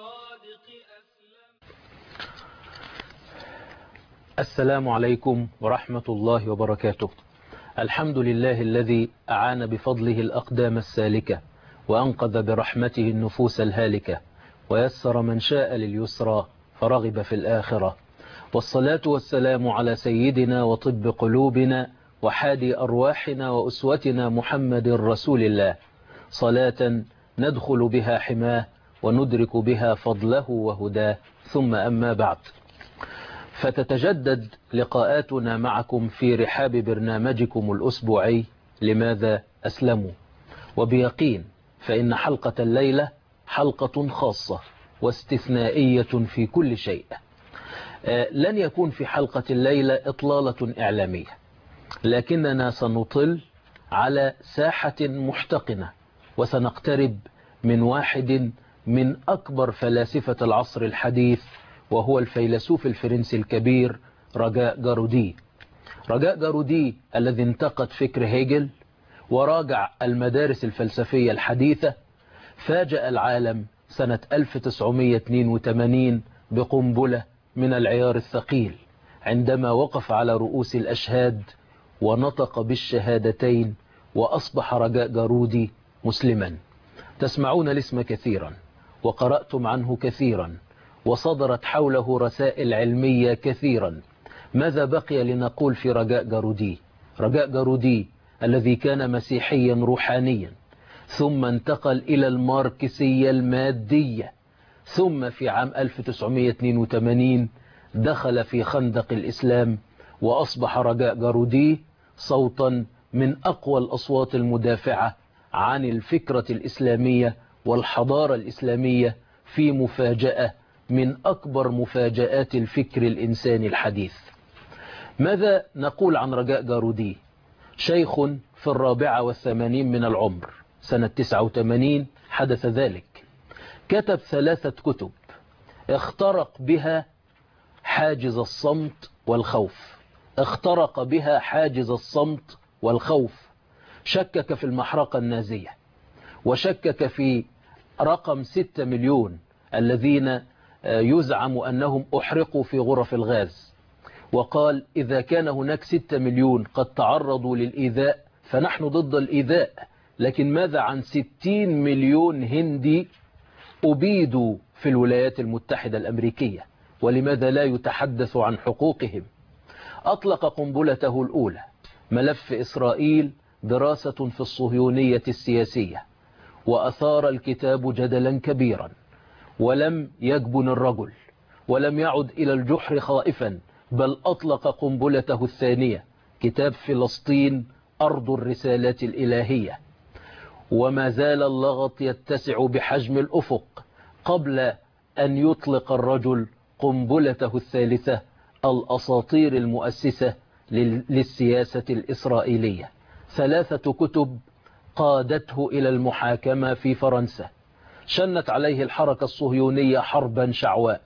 السلام عليكم ورحمة الله وبركاته. الحمد لله الذي أعان بفضله الأقدام السالكة وأنقذ برحمته النفوس الهالكة ويسر من شاء لليسرى فرغب في الآخرة، والصلاة والسلام على سيدنا وطب قلوبنا وحادي أرواحنا وأسوتنا محمد رسول الله، صلاة ندخل بها حماه وندرك بها فضله وهداه، ثم أما بعد، فتتجدد لقاءاتنا معكم في رحاب برنامجكم الأسبوعي لماذا أسلموا، وبيقين فإن حلقة الليلة حلقة خاصة واستثنائية في كل شيء. لن يكون في حلقة الليلة إطلالة إعلامية، لكننا سنطل على ساحة محتقنة، وسنقترب من واحد من أكبر فلاسفة العصر الحديث، وهو الفيلسوف الفرنسي الكبير رجاء جارودي. رجاء جارودي الذي انتقد فكر هيجل وراجع المدارس الفلسفية الحديثة، فاجأ العالم سنة 1982 بقنبلة من العيار الثقيل، عندما وقف على رؤوس الأشهاد ونطق بالشهادتين، وأصبح رجاء جارودي مسلما. تسمعون الاسم كثيرا وقرأتم عنه كثيرا، وصدرت حوله رسائل علمية كثيرا. ماذا بقي لنقول في رجاء جارودي؟ رجاء جارودي الذي كان مسيحيا روحانيا، ثم انتقل إلى الماركسية المادية، ثم في عام 1982 دخل في خندق الإسلام، وأصبح رجاء جارودي صوتا من أقوى الأصوات المدافعة عن الفكرة الإسلامية والحضارة الإسلامية، في مفاجأة من أكبر مفاجآت الفكر الإنساني الحديث. ماذا نقول عن رجاء جارودي؟ شيخ في 84 من العمر، سنة 89 حدث ذلك. كتب 3 كتب اخترق بها حاجز الصمت والخوف، اخترق بها حاجز الصمت والخوف. شكك في المحرقة النازية، وشكك في رقم 6 مليون الذين يزعم أنهم أحرقوا في غرف الغاز، وقال إذا كان هناك 6 مليون قد تعرضوا للإيذاء فنحن ضد الإيذاء، لكن ماذا عن 60 مليون هندي أبيدوا في الولايات المتحدة الأمريكية، ولماذا لا يتحدث عن حقوقهم؟ أطلق قنبلته الأولى، ملف إسرائيل دراسة في الصهيونية السياسية، وأثار الكتاب جدلا كبيرا، ولم يجبن الرجل ولم يعد إلى الجحر خائفا، بل أطلق قنبلته الثانية، كتاب فلسطين أرض الرسالات الإلهية. وما زال اللغط يتسع بحجم الأفق قبل أن يطلق الرجل قنبلته الثالثة، الأساطير المؤسسة للسياسة الإسرائيلية. 3 كتب قادته إلى المحاكمة في فرنسا. شنت عليه الحركة الصهيونية حربا شعواء،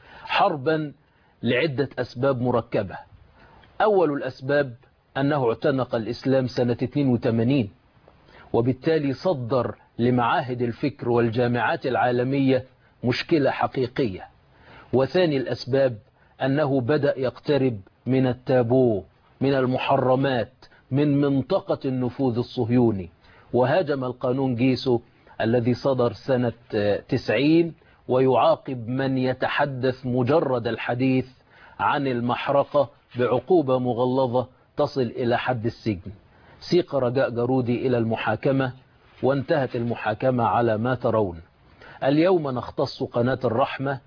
حربا لعدة أسباب مركبة. أول الأسباب أنه اعتنق الإسلام سنة 82، وبالتالي صدر لمعاهد الفكر والجامعات العالمية مشكلة حقيقية. وثاني الأسباب أنه بدأ يقترب من التابو، من المحرمات، من منطقة النفوذ الصهيوني، وهاجم القانون جيسو الذي صدر سنة 90 ويعاقب من يتحدث مجرد الحديث عن المحرقة بعقوبة مغلظة تصل إلى حد السجن. سيق رجاء جارودي إلى المحاكمة، وانتهت المحاكمة على ما ترون. اليوم نختص قناة الرحمة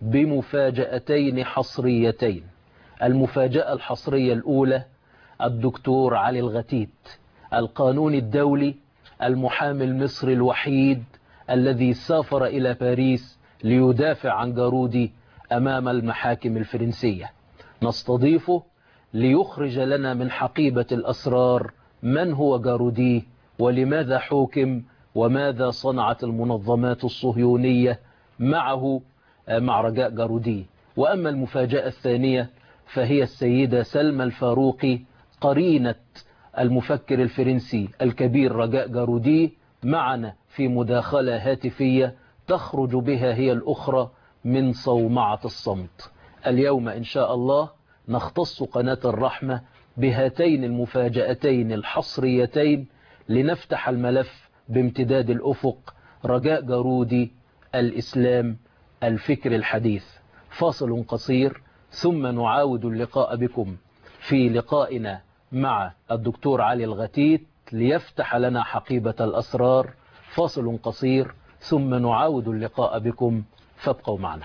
بمفاجأتين حصريتين. المفاجأة الحصرية الأولى، الدكتور علي الغتيت، القانون الدولي، المحامي المصري الوحيد الذي سافر إلى باريس ليدافع عن جارودي أمام المحاكم الفرنسية. نستضيفه ليخرج لنا من حقيبة الأسرار من هو جارودي، ولماذا حوكم، وماذا صنعت المنظمات الصهيونية معه، مع رجاء جارودي. وأما المفاجأة الثانية فهي السيدة سلمى الفاروقي، قرينة المفكر الفرنسي الكبير رجاء جارودي، معنا في مداخلة هاتفية تخرج بها هي الأخرى من صومعة الصمت. اليوم إن شاء الله نختص قناة الرحمة بهاتين المفاجأتين الحصريتين لنفتح الملف بامتداد الأفق. رجاء جارودي، الإسلام، الفكر الحديث. فاصل قصير ثم نعاود اللقاء بكم في لقائنا مع الدكتور علي الغتيت ليفتح لنا حقيبة الأسرار. فاصل قصير ثم نعاود اللقاء بكم، فابقوا معنا.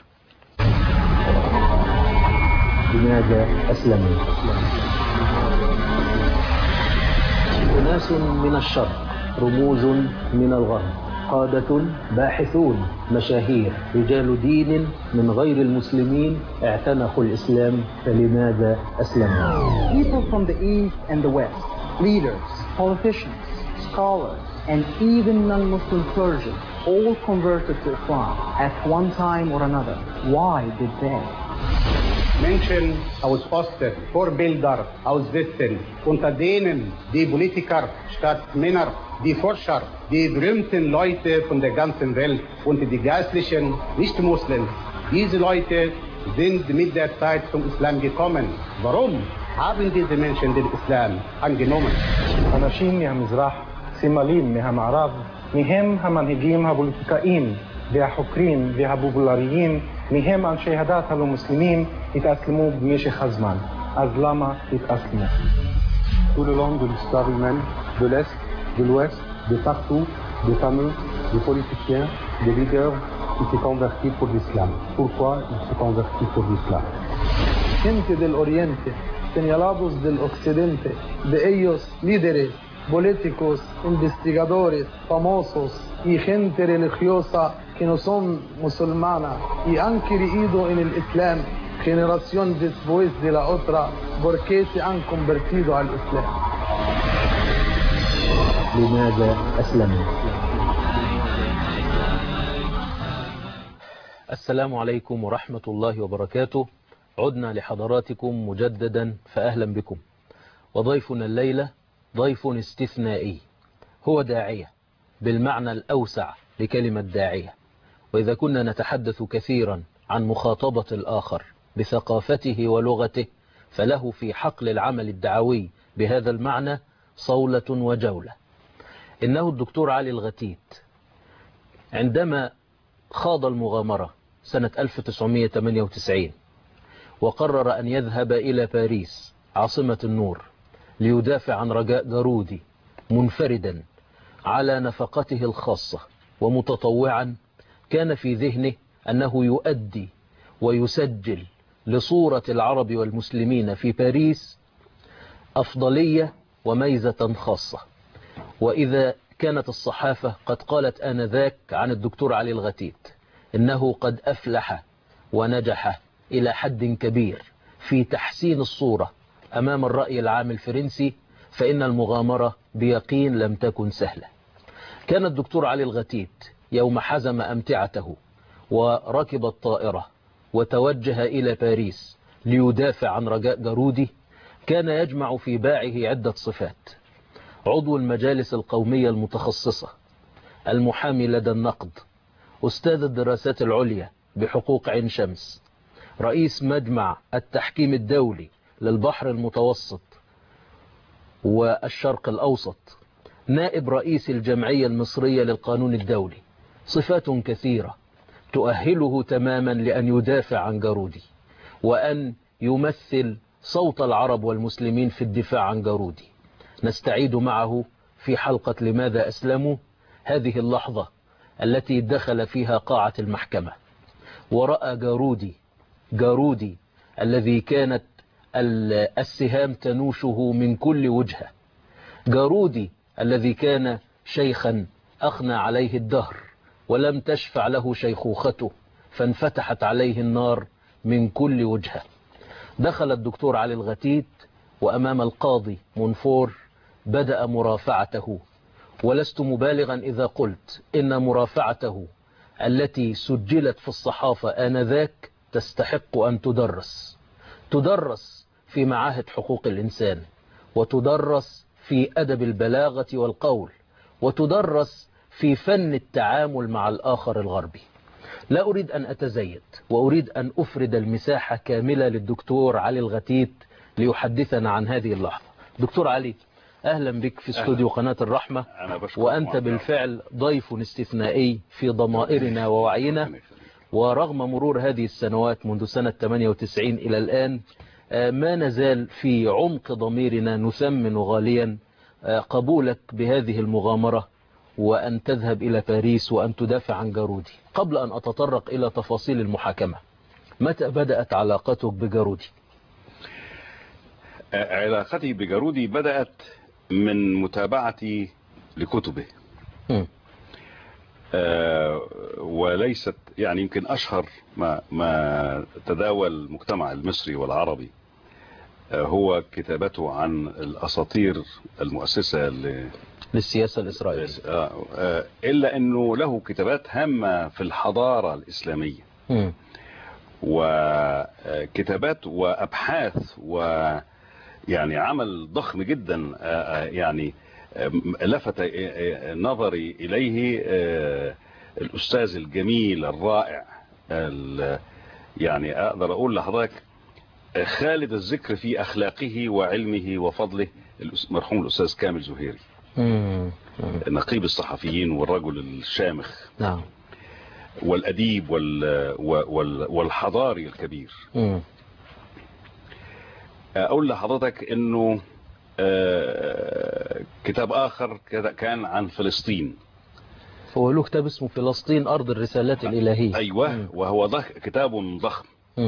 لماذا أسلموا؟ أناس من الشرق، رموز من الغرب، قادة، باحثون، مشاهير، رجال دين من غير المسلمين اعتنقوا الإسلام، فلماذا أسلموا؟ People from the East and the West, leaders, politicians, scholars, and even non-Muslim clergy all converted to Islam at one time or another. Why did they? Menschen aus Osten, Vorbilder aus Westen, unter denen die Politiker statt Männer, die Forscher, die berühmten Leute von der ganzen Welt und die geistlichen Nicht-Muslims. Diese Leute sind mit der Zeit zum Islam gekommen. Warum haben diese Menschen den Islam angenommen? אנשים מהמזרח, סמלים מהמערב, מהם המנהיגים הפוליטיקאים והחוקרים והפופולריים, מהם אנשי הדת הלא מוסלמים, התאסלמו במשך הזמן. אז למה התאסלמו? Tout le long de l'histoire humaine, de l'Est, de l'Ouest, de partout, des fameux, des politiciens, des leaders qui se convertis pour l'islam. Pourquoi ils se convertissent pour l'islam? Gente del Oriente, señalados del Occidente, de ellos líderes, políticos, investigadores, famosos y gente religiosa que no son musulmanas y han creído en el Islam generación después de la otra porque se han convertido al Islam. لماذا أسلموا؟ السلام عليكم ورحمة الله وبركاته. عدنا لحضراتكم مجددا، فأهلا بكم. وضيفنا الليلة ضيف استثنائي، هو داعية بالمعنى الأوسع لكلمة داعية. وإذا كنا نتحدث كثيرا عن مخاطبة الآخر بثقافته ولغته، فله في حقل العمل الدعوي بهذا المعنى صولة وجولة. إنه الدكتور علي الغتيت عندما خاض المغامرة سنة 1998 وقرر أن يذهب إلى باريس عاصمة النور ليدافع عن رجاء جارودي منفردا على نفقته الخاصة ومتطوعا، كان في ذهنه أنه يؤدي ويسجل لصورة العرب والمسلمين في باريس أفضلية وميزة خاصة. وإذا كانت الصحافة قد قالت آنذاك عن الدكتور علي الغتيت إنه قد أفلح ونجح إلى حد كبير في تحسين الصورة أمام الرأي العام الفرنسي، فإن المغامرة بيقين لم تكن سهلة. كان الدكتور علي الغتيت يوم حزم أمتعته وركب الطائرة وتوجه إلى باريس ليدافع عن رجاء جارودي، كان يجمع في باعه عدة صفات: عضو المجالس القومية المتخصصة، المحامي لدى النقد، أستاذ الدراسات العليا بحقوق عين شمس، رئيس مجمع التحكيم الدولي للبحر المتوسط والشرق الأوسط، نائب رئيس الجمعية المصرية للقانون الدولي. صفات كثيرة تؤهله تماما لأن يدافع عن جارودي وأن يمثل صوت العرب والمسلمين في الدفاع عن جارودي. نستعيد معه في حلقة لماذا أسلموا هذه اللحظة التي دخل فيها قاعة المحكمة ورأى جارودي الذي كانت السهام تنوشه من كل وجهة، جارودي الذي كان شيخا أخنى عليه الدهر ولم تشفع له شيخوخته، فانفتحت عليه النار من كل وجهة. دخل الدكتور علي الغتيت وأمام القاضي منفور بدأ مرافعته، ولست مبالغا إذا قلت إن مرافعته التي سجلت في الصحافة آنذاك تستحق أن تدرس في معاهد حقوق الإنسان، وتدرس في أدب البلاغة والقول، وتدرس في فن التعامل مع الآخر الغربي. لا أريد أن أتزيد، وأريد أن أفرد المساحة كاملة للدكتور علي الغتيت ليحدثنا عن هذه اللحظة. دكتور علي، أهلا بك في استوديو قناة الرحمة، وأنت بالفعل ضيف استثنائي في ضمائرنا ووعينا. ورغم مرور هذه السنوات منذ سنة 98 إلى الآن، ما نزال في عمق ضميرنا نثمن غاليا قبولك بهذه المغامرة، وأن تذهب إلى باريس وأن تدافع عن جارودي. قبل أن أتطرق إلى تفاصيل المحاكمة، متى بدأت علاقتك بجارودي؟ علاقتي بجارودي بدأت من متابعتي لكتبه، وليست يعني يمكن أشهر ما تداول المجتمع المصري والعربي هو كتابته عن الأساطير المؤسسة للسياسة الإسرائيلية، إلا أنه له كتابات هامة في الحضارة الإسلامية، وكتابات وأبحاث، ويعني عمل ضخم جدا يعني لفت نظري إليه الأستاذ الجميل الرائع، يعني أقدر أقول لحضرتك خالد الذكر في أخلاقه وعلمه وفضله، مرحوم الأستاذ كامل زهيري، نقيب الصحفيين والرجل الشامخ، نعم، والأديب والحضاري الكبير. أقول لحضرتك أنه كتاب آخر كان عن فلسطين، هو له كتاب اسمه فلسطين أرض الرسالات الإلهية. أيوة، وهو كتاب ضخم،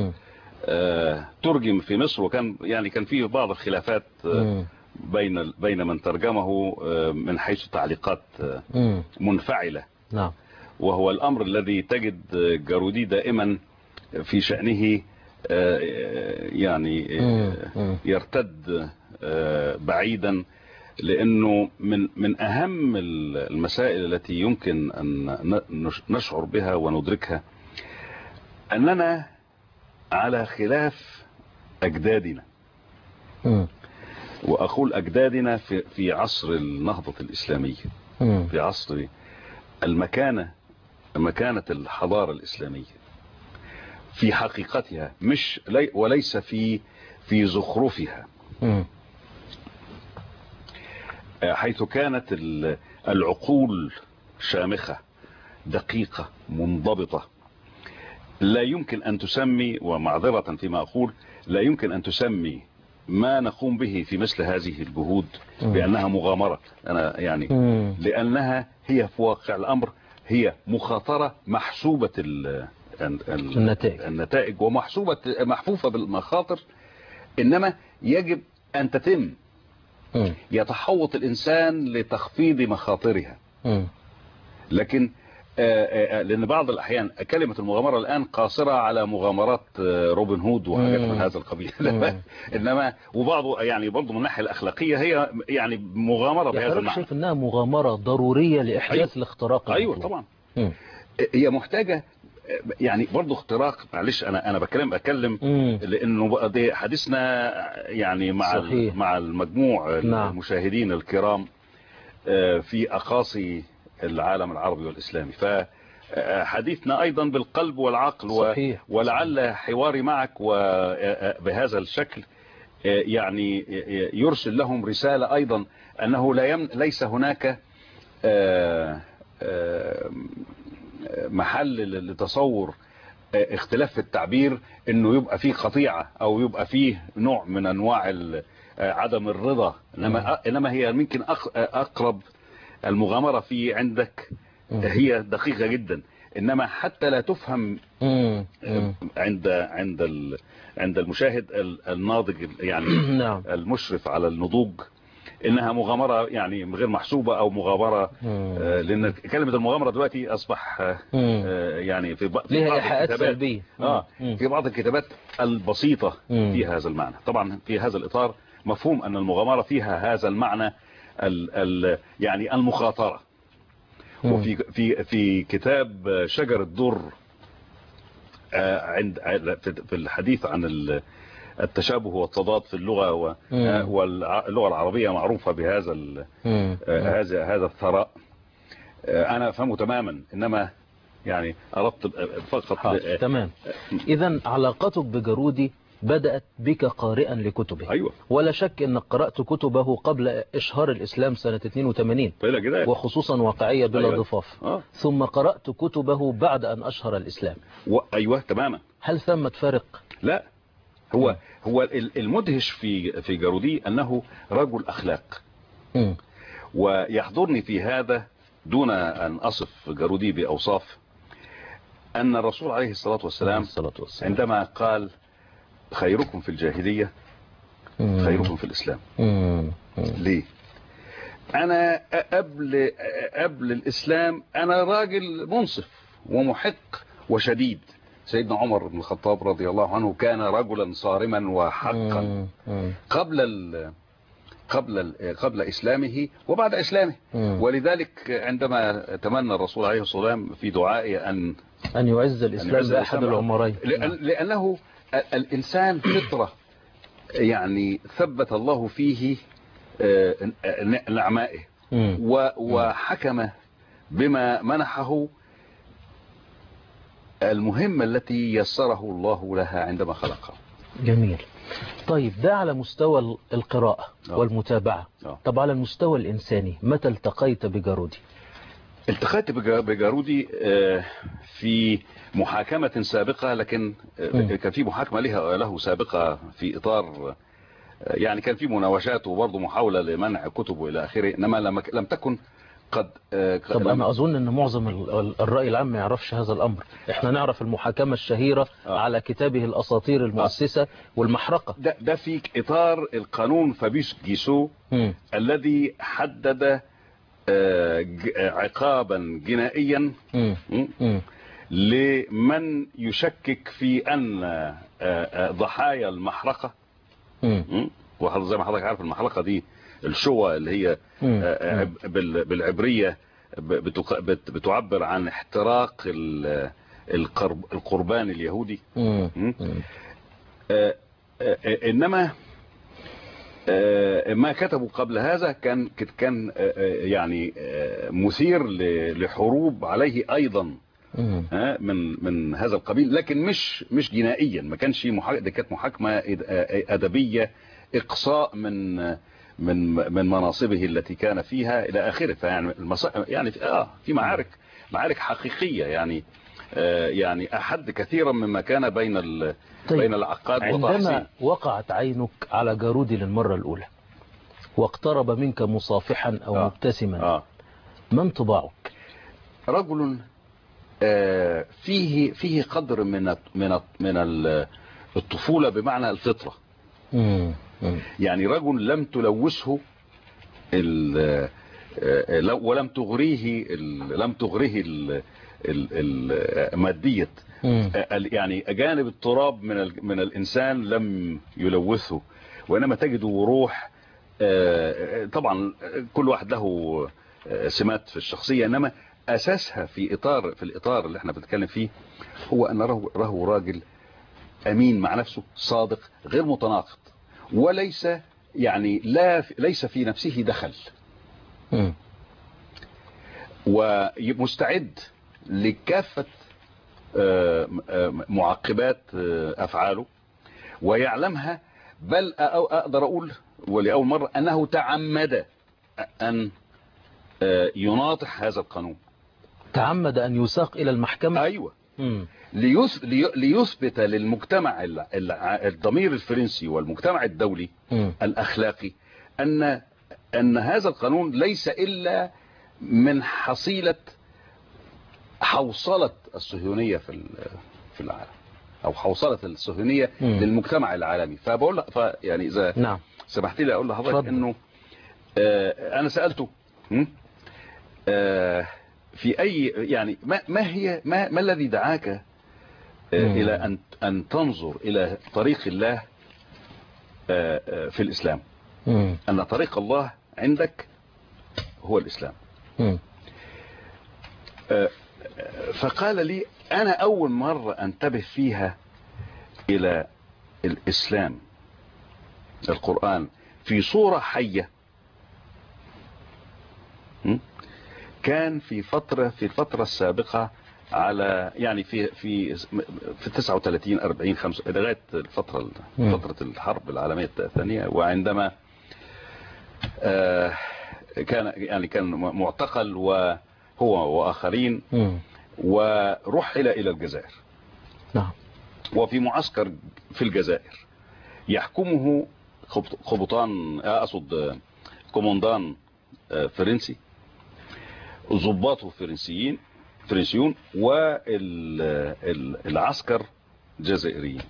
ترجم في مصر، وكان يعني كان فيه بعض الخلافات بين من ترجمه من حيث تعليقات منفعلة. نعم. وهو الأمر الذي تجد جارودي دائما في شأنه يعني يرتد بعيدا، لأنه من أهم المسائل التي يمكن أن نشعر بها وندركها أننا على خلاف أجدادنا، وأقول أجدادنا في عصر النهضة الإسلامية، في عصر مكانة الحضارة الإسلامية في حقيقتها، وليس في زخرفها، حيث كانت العقول شامخة دقيقة منضبطة. لا يمكن أن تسمي، ومعذرة فيما أقول، لا يمكن أن تسمي ما نقوم به في مثل هذه الجهود بأنها مغامرة. أنا يعني لأنها هي في واقع الأمر هي مخاطرة محسوبة النتائج محفوفة بالمخاطر، إنما يجب أن تتم. يتحوط الإنسان لتخفيض مخاطرها، لكن لأن بعض الأحيان كلمة المغامرة الآن قاصرة على مغامرات روبن هود وحاجات من هذا القبيل، إنما وبعضه يعني برضه من الناحية الأخلاقية هي يعني مغامرة بهذا المعنى. شايف إنها مغامرة ضرورية لإحداث الاختراق. أيوة طبعا. هي محتاجة يعني برضه اختراق. معلش أنا بتكلم لأنه دي حديثنا يعني مع المجموع المشاهدين الكرام في أقاصي العالم العربي والإسلامي، فحديثنا أيضا بالقلب والعقل. ولعل حواري معك وبهذا الشكل يعني يرسل لهم رسالة أيضا أنه ليس هناك محل لتصور اختلاف في التعبير، انه يبقى فيه قطيعة او يبقى فيه نوع من انواع عدم الرضا، انما هي يمكن اقرب المغامرة في عندك هي دقيقة جدا، انما حتى لا تفهم عند المشاهد الناضج يعني المشرف على النضوج انها مغامرة يعني غير محسوبة او مغامرة، لان كلمة المغامرة دلوقتي اصبح يعني في بعض الكتابات في بعض الكتابات البسيطة في هذا المعنى. طبعا في هذا الاطار مفهوم ان المغامرة فيها هذا المعنى يعني المخاطرة. وفي كتاب شجر الدر في الحديث عن التشابه والتضاد في اللغة، واللغة العربية معروفة بهذا هذا الثراء، أنا أفهمه تماما، إنما يعني أردت فقط تمام. إذا علاقتك بجارودي بدأت بك قارئا لكتبه. أيوة. ولا شك أنك قرأت كتبه قبل إشهار الإسلام سنة 82 وخصوصا واقعية بلا ضفاف. ثم قرأت كتبه بعد أن أشهر الإسلام. أيوة تماما. هل ثمة فرق؟ لا، هو المدهش في جارودي أنه رجل أخلاق. ويحضرني في هذا دون أن أصف جارودي بأوصاف أن الرسول عليه الصلاة والسلام عندما قال خيركم في الجاهلية خيركم في الإسلام. ليه؟ أنا قبل الإسلام أنا راجل منصف ومحق وشديد. سيدنا عمر بن الخطاب رضي الله عنه كان رجلا صارما وحقا قبل إسلامه وبعد إسلامه. ولذلك عندما تمنى الرسول عليه الصلاة والسلام في دعائه أن يعز الإسلام بأحد العمرين، لأنه الإنسان فطرة يعني ثبت الله فيه نعمائه وحكم بما منحه المهمة التي يسره الله لها عندما خلقها. جميل. طيب ده على مستوى القراءة والمتابعة. طب على المستوى الإنساني متى التقيت بجارودي؟ التقيت بجارودي في محاكمة سابقة، لكن كان في محاكمة له سابقة في إطار يعني كان في مناوشات وبرضه محاولة لمنع كتبه إلى آخره، إنما لم تكن قد طب أنا أظن أن معظم الرأي العام ما يعرفش هذا الأمر. إحنا نعرف المحاكمة الشهيرة على كتابه الأساطير المؤسسة والمحرقة. ده في إطار القانون فابيس جيسو الذي حدد عقابا جنائيا لمن يشكك في أن ضحايا المحرقة، وزي ما حضرتك عارف المحرقة دي الشوى اللي هي بالعبرية بتعبر عن احتراق القربان اليهودي. إنما ما كتبوا قبل هذا كان يعني مثير لحروب عليه أيضا من هذا القبيل، لكن مش جنائيا. ما كانش دي كانت محاكمة أدبية، إقصاء من مناصبه التي كان فيها إلى آخره. فيعني يعني في معارك حقيقية يعني أحد كثيرا مما كان بين العقاد وتحصيل. عندما وقعت عينك على جارودي للمرة الأولى واقترب منك مصافحا أو مبتسما، ما انطباعك؟ رجل فيه قدر من الطفولة بمعنى الفطرة. يعني رجل لم تلوثه ولم تغريه مادية. يعني جانب التراب من الإنسان لم يلوثه، وإنما تجده روح. طبعا كل واحد له سمات في الشخصية، إنما أساسها في الإطار اللي احنا بنتكلم فيه هو أن راه راجل أمين مع نفسه، صادق، غير متناقض، وليس يعني ليس في نفسه دخل، ومستعد لكافة معقبات أفعاله ويعلمها. بل أقدر أقول ولأول مرة أنه تعمد أن يناطح هذا القانون. تعمد أن يساق إلى المحكمة. أيوة. ليثبت للمجتمع الضمير الفرنسي والمجتمع الدولي الأخلاقي أن هذا القانون ليس إلا من حصيلة حوصلة الصهيونية في العالم، أو حوصلة الصهيونية للمجتمع العالمي. فبقول يعني إذا سمحت لي أقول لحضرتك إنه أنا سألته في أي يعني ما الذي دعاك إلى أن تنظر إلى طريق الله في الإسلام، أن طريق الله عندك هو الإسلام. فقال لي أنا أول مرة أنتبه فيها إلى الإسلام القرآن في صورة حية كان في الفترة السابقة على يعني في 39 40 5 لغايه فتره الحرب العالميه الثانيه، وعندما كان معتقل وهو واخرين، ورحل الى الجزائر. نعم. وفي معسكر في الجزائر يحكمه قبطان، اقصد كوموندان فرنسي، ضباطه فرنسيون، والعسكر جزائريين.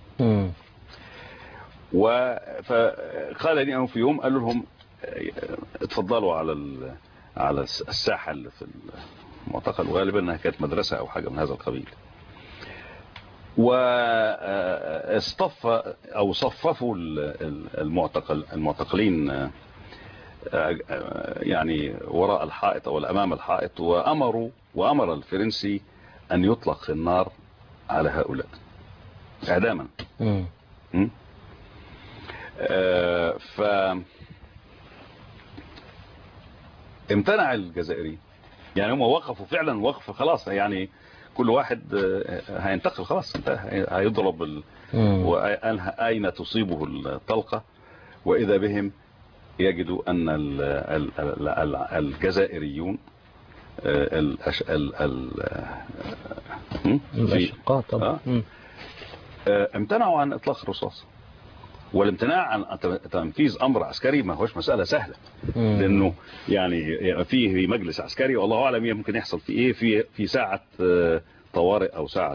فقال لي في يوم، قالوا لهم اتفضلوا على الساحه اللي في المعتقل، وغالبا انها كانت مدرسه او حاجه من هذا القبيل. صففوا المعتقلين يعني وراء الحائط او امام الحائط، وامر الفرنسي ان يطلق النار على هؤلاء اعداما. امتنع الجزائريين، يعني هم وقفوا فعلا، وقف خلاص، يعني كل واحد هينتقل خلاص، هيضرب أين تصيبه الطلقة، وإذا بهم يجدوا أن الجزائريون الأشقاء طبعا امتنعوا عن إطلاق الرصاص. والامتناع عن تنفيذ أمر عسكري ما هوش مسألة سهلة، لأنه يعني فيه مجلس عسكري، والله أعلم يمكن يحصل في إيه في ساعة طوارئ أو ساعة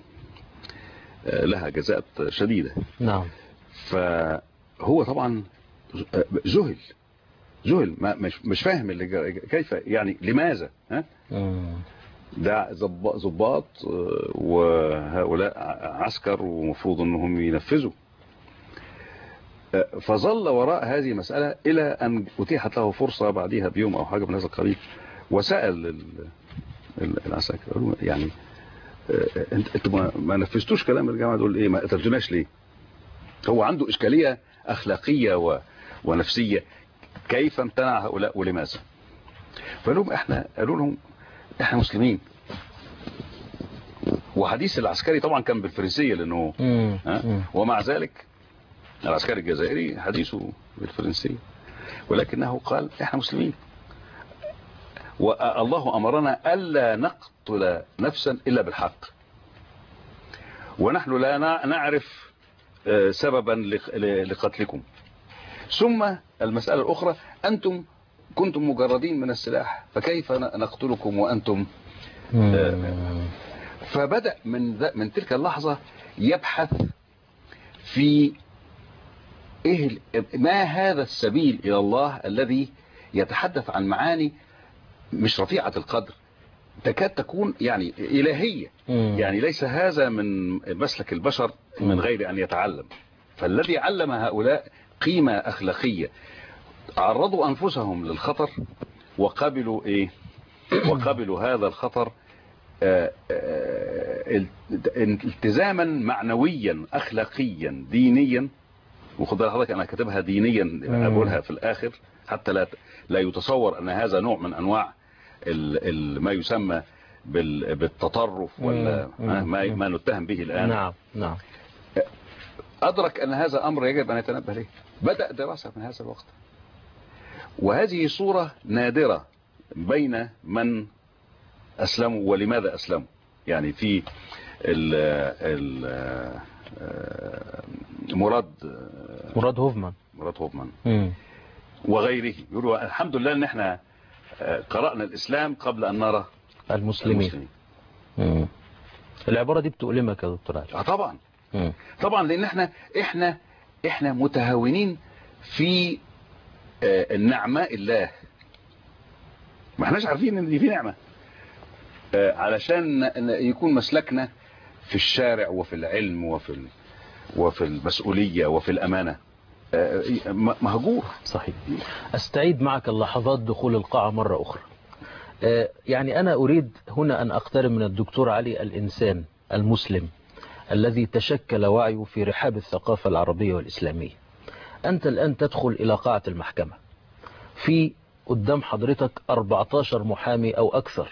لها جزاءات شديدة. نعم. فهو طبعا ذهل مش فاهم كيف، يعني لماذا ده ضباط وهؤلاء عسكر ومفروض أنهم ينفذوا. فظل وراء هذه المسألة إلى أن أتيحت له فرصة بعدها بيوم أو حاجة من هذا القبيل، وسأل العساكر يعني انتوا ما نفذتوش كلام الجماعة دول ليه؟ ما قتلتوناش ليه؟ هو عنده إشكالية أخلاقية ونفسية، كيف امتنع هؤلاء ولماذا؟ قالوا لهم احنا مسلمين. وحديث العسكري طبعا كان بالفرنسية، لأنه ومع ذلك العسكري الجزائري حديثه بالفرنسية، ولكنه قال احنا مسلمين، والله أمرنا ألا نقتل نفسا إلا بالحق، ونحن لا نعرف سببا لقتلكم. ثم المسألة الأخرى، أنتم كنتم مجردين من السلاح، فكيف نقتلكم وأنتم فبدأ من تلك اللحظة يبحث في ما هذا السبيل إلى الله الذي يتحدث عن معاني مش رفيعة القدر، تكاد تكون يعني إلهية. يعني ليس هذا من مسلك البشر من غير أن يتعلم. فالذي علم هؤلاء قيمة أخلاقية، عرضوا أنفسهم للخطر وقبلوا وقبلوا هذا الخطر التزاما معنويا أخلاقيا دينيا. وخد حضرتك أنا كاتبها دينيا، أقولها في الآخر حتى لا يتصور أن هذا نوع من أنواع ما يسمى بالتطرف ولا ما نتهم به الآن. نعم. أدرك أن هذا أمر يجب أن يتنبه له، بدأ دراسة من هذا الوقت. وهذه صورة نادرة بين من أسلموا ولماذا أسلموا. يعني في مراد هوفمان وغيره يقولوا الحمد لله ان احنا قرأنا الإسلام قبل أن نرى المسلمين. العبارة دي بتؤلمك يا دكتور علي؟ طبعا لأن احنا متهاونين في النعماء الله، ما احناش عارفين ان دي في نعمة، علشان يكون مسلكنا في الشارع وفي العلم وفي المسؤولية وفي الأمانة مهجور. صحيح. أستعيد معك اللحظات دخول القاعة مرة أخرى. يعني أنا أريد هنا أن أقترب من الدكتور علي الإنسان المسلم الذي تشكل وعيه في رحاب الثقافة العربية والإسلامية. أنت الآن تدخل إلى قاعة المحكمة، في قدام حضرتك 14 محامي أو أكثر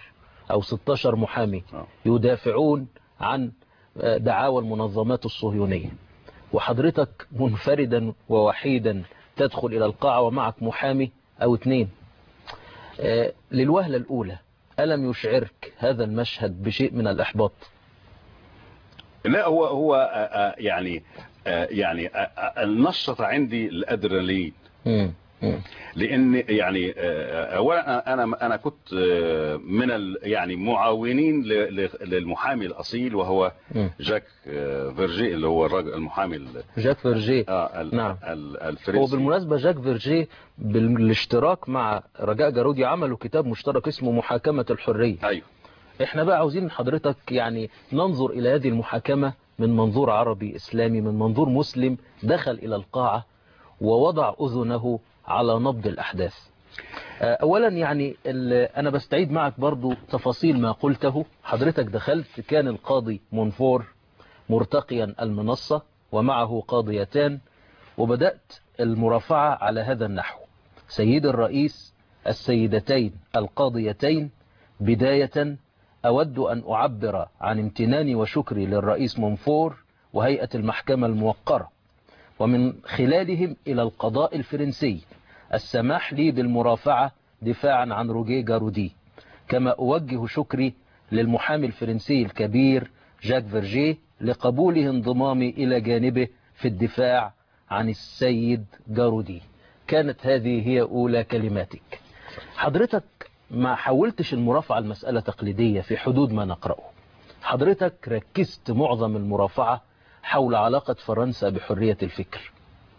أو 16 محامي يدافعون عن دعاوى المنظمات الصهيونية، وحضرتك منفردا ووحيدا تدخل إلى القاعة ومعك محامي أو 2. للوهلة الأولى ألم يشعرك هذا المشهد بشيء من الإحباط؟ لا، هو يعني نشط عندي الأدرينالين، لأن يعني أولا أنا كنت من يعني معاونين للمحامي الأصيل، وهو جاك فيرجي، اللي هو الراجل المحامي جاك فيرجي. نعم. الفرنسي. هو بالمناسبة جاك فيرجي بالاشتراك مع رجاء جارودي عملوا كتاب مشترك اسمه محاكمة الحرية. أيوه. احنا بقى عاوزين حضرتك يعني ننظر إلى هذه المحاكمة من منظور عربي إسلامي، من منظور مسلم دخل إلى القاعة ووضع أذنه على نبض الأحداث. أولا يعني أنا بستعيد معك برضو تفاصيل ما قلته. حضرتك دخلت، كان القاضي مونفور مرتقيا المنصة ومعه قاضيتان، وبدأت المرافعة على هذا النحو: سيد الرئيس، السيدتين القاضيتين، بداية أود أن أعبر عن امتناني وشكري للرئيس مونفور وهيئة المحكمة الموقرة، ومن خلالهم إلى القضاء الفرنسي، السماح لي بالمرافعة دفاعا عن روجيه جارودي، كما أوجه شكري للمحامي الفرنسي الكبير جاك فيرجي لقبوله انضمامي إلى جانبه في الدفاع عن السيد جارودي. كانت هذه هي أولى كلماتك. حضرتك ما حاولتش المرافعة المسألة تقليدية في حدود ما نقرأه. حضرتك ركزت معظم المرافعة حول علاقة فرنسا بحرية الفكر،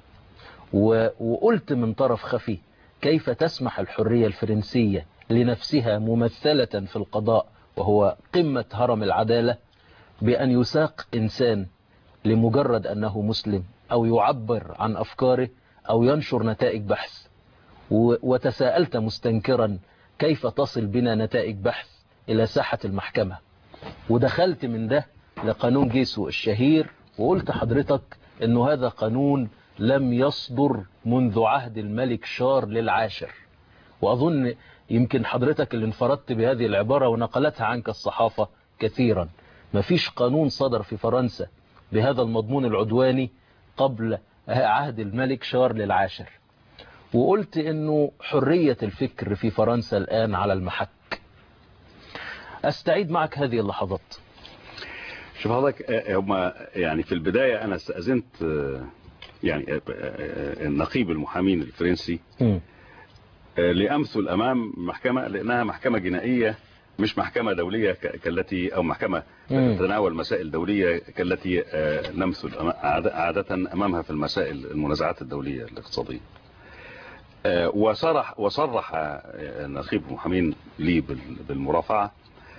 وقلت من طرف خفي كيف تسمح الحرية الفرنسية لنفسها ممثلة في القضاء وهو قمة هرم العدالة بأن يساق إنسان لمجرد أنه مسلم أو يعبر عن أفكاره أو ينشر نتائج بحث. وتساءلت مستنكرا كيف تصل بنا نتائج بحث إلى ساحة المحكمة، ودخلت من ده لقانون جيسو الشهير، وقلت حضرتك أنه هذا قانون لم يصدر منذ عهد الملك شارل العاشر. وأظن يمكن حضرتك اللي انفردت بهذه العبارة ونقلتها عنك الصحافة كثيرا. مفيش قانون صدر في فرنسا بهذا المضمون العدواني قبل عهد الملك شارل العاشر. وقلت انه حرية الفكر في فرنسا الآن على المحك. استعيد معك هذه اللحظات. شوف حضرتك، هما يعني في البداية أنا استأذنت يعني النقيب المحامين الفرنسي لأمثل أمام محكمة، لأنها محكمة جنائية مش محكمة دولية كالتي، أو محكمة تتناول مسائل دولية كالتي نمثل عادة أمامها في المسائل المنازعات الدولية الاقتصادية. وصرح نقيب المحامين لي بالمرافعة،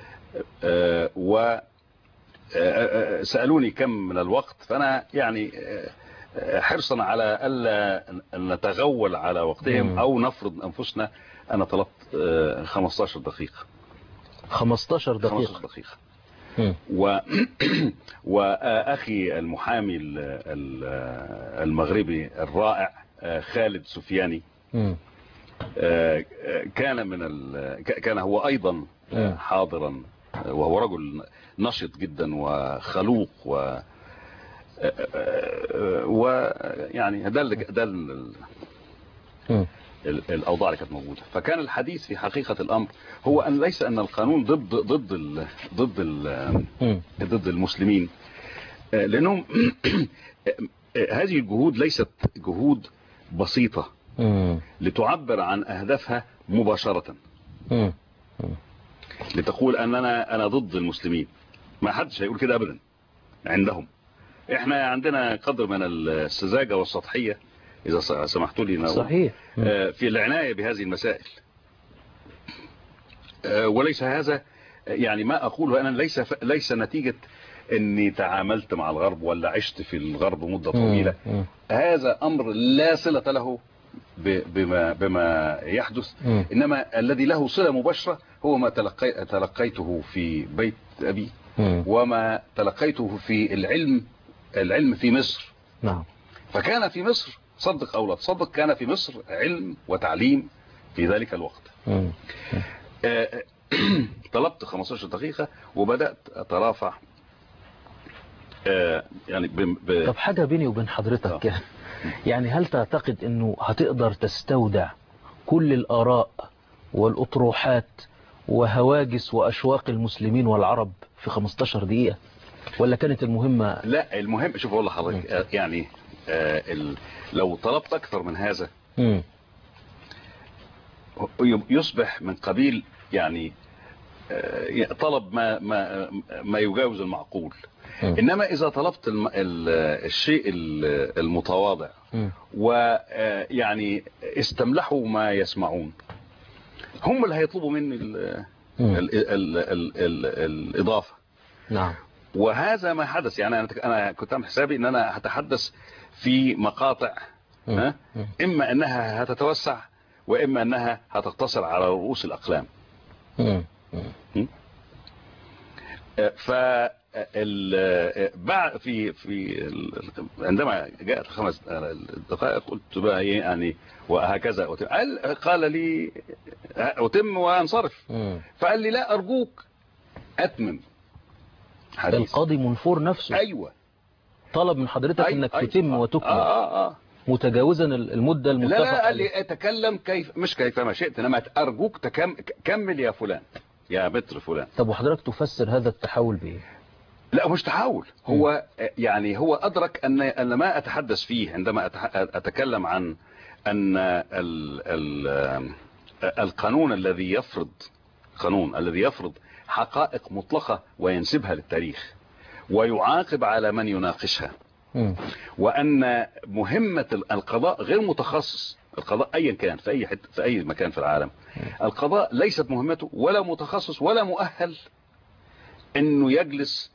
وسألوني كم من الوقت، فأنا يعني حرصا على ألا نتغول على وقتهم أو نفرض أنفسنا، أنا طلبت 15 دقيقة. 15 دقيقة. 15 دقيقة. وأخي المحامي المغربي الرائع خالد سفياني كان هو أيضا حاضرا، وهو رجل نشط جدا وخلوق ويعني ده الأوضاع اللي كانت موجودة. فكان الحديث في حقيقة الأمر هو أن ليس أن القانون ضد المسلمين، لأنهم هذه الجهود ليست جهود بسيطة لتعبر عن أهدافها مباشرة، لتقول أن أنا ضد المسلمين. ما حدش هيقول كده أبدا عندهم. احنا عندنا قدر من السذاجة والسطحية إذا سمحتوا لي صحيح في العناية بهذه المسائل، وليس هذا يعني ما أقوله أنا ليس نتيجة أني تعاملت مع الغرب ولا عشت في الغرب مدة طويلة. هذا أمر لا صلة له بما يحدث، إنما الذي له صلة مباشرة هو ما تلقيته في بيت أبي، وما تلقيته في العلم في مصر. نعم. فكان في مصر، صدق أو لا تصدق، كان في مصر علم وتعليم في ذلك الوقت. طلبت 15 دقيقة وبدأت أترافع يعني طب حاجة بيني وبين حضرتك يعني هل تعتقد أنه هتقدر تستودع كل الآراء والأطروحات وهواجس وأشواق المسلمين والعرب في 15 دقيقة، ولا كانت المهمة؟ لا، المهم شوف أقول لحضرتك يعني لو طلبت أكثر من هذا يصبح من قبيل يعني طلب ما يجاوز المعقول. إنما إذا طلبت الشيء المتواضع ويعني استملحوا ما يسمعون، هم اللي هيطلبوا مني الإضافة. نعم. وهذا ما حدث. يعني أنا كنت عامل حسابي إن أنا هتحدث في مقاطع إما أنها هتتوسع وإما أنها هتقتصر على رؤوس الأقلام. عندما جاءت 5 دقائق قلت بقى ايه يعني وهكذا قال لي أتم وانصرف. فقال لي لا أرجوك أتمم حديث. القاضي منفور نفسه أيوة طلب من حضرتك انك تتم وتكمل متجاوزا المدة المتفق عليها. لا قال لي اتكلم كيف مش كيفما شئت، انما ارجوك كمل يا فلان يا متر فلان. طب وحضرتك تفسر هذا التحول بايه؟ لا مش تحول، هو يعني هو أدرك أن ما أتحدث فيه عندما أتكلم عن أن القانون الذي يفرض حقائق مطلقة وينسبها للتاريخ ويعاقب على من يناقشها، وأن مهمة القضاء غير متخصص. القضاء أيا كان في أي مكان في العالم، القضاء ليست مهمته ولا متخصص ولا مؤهل أنه يجلس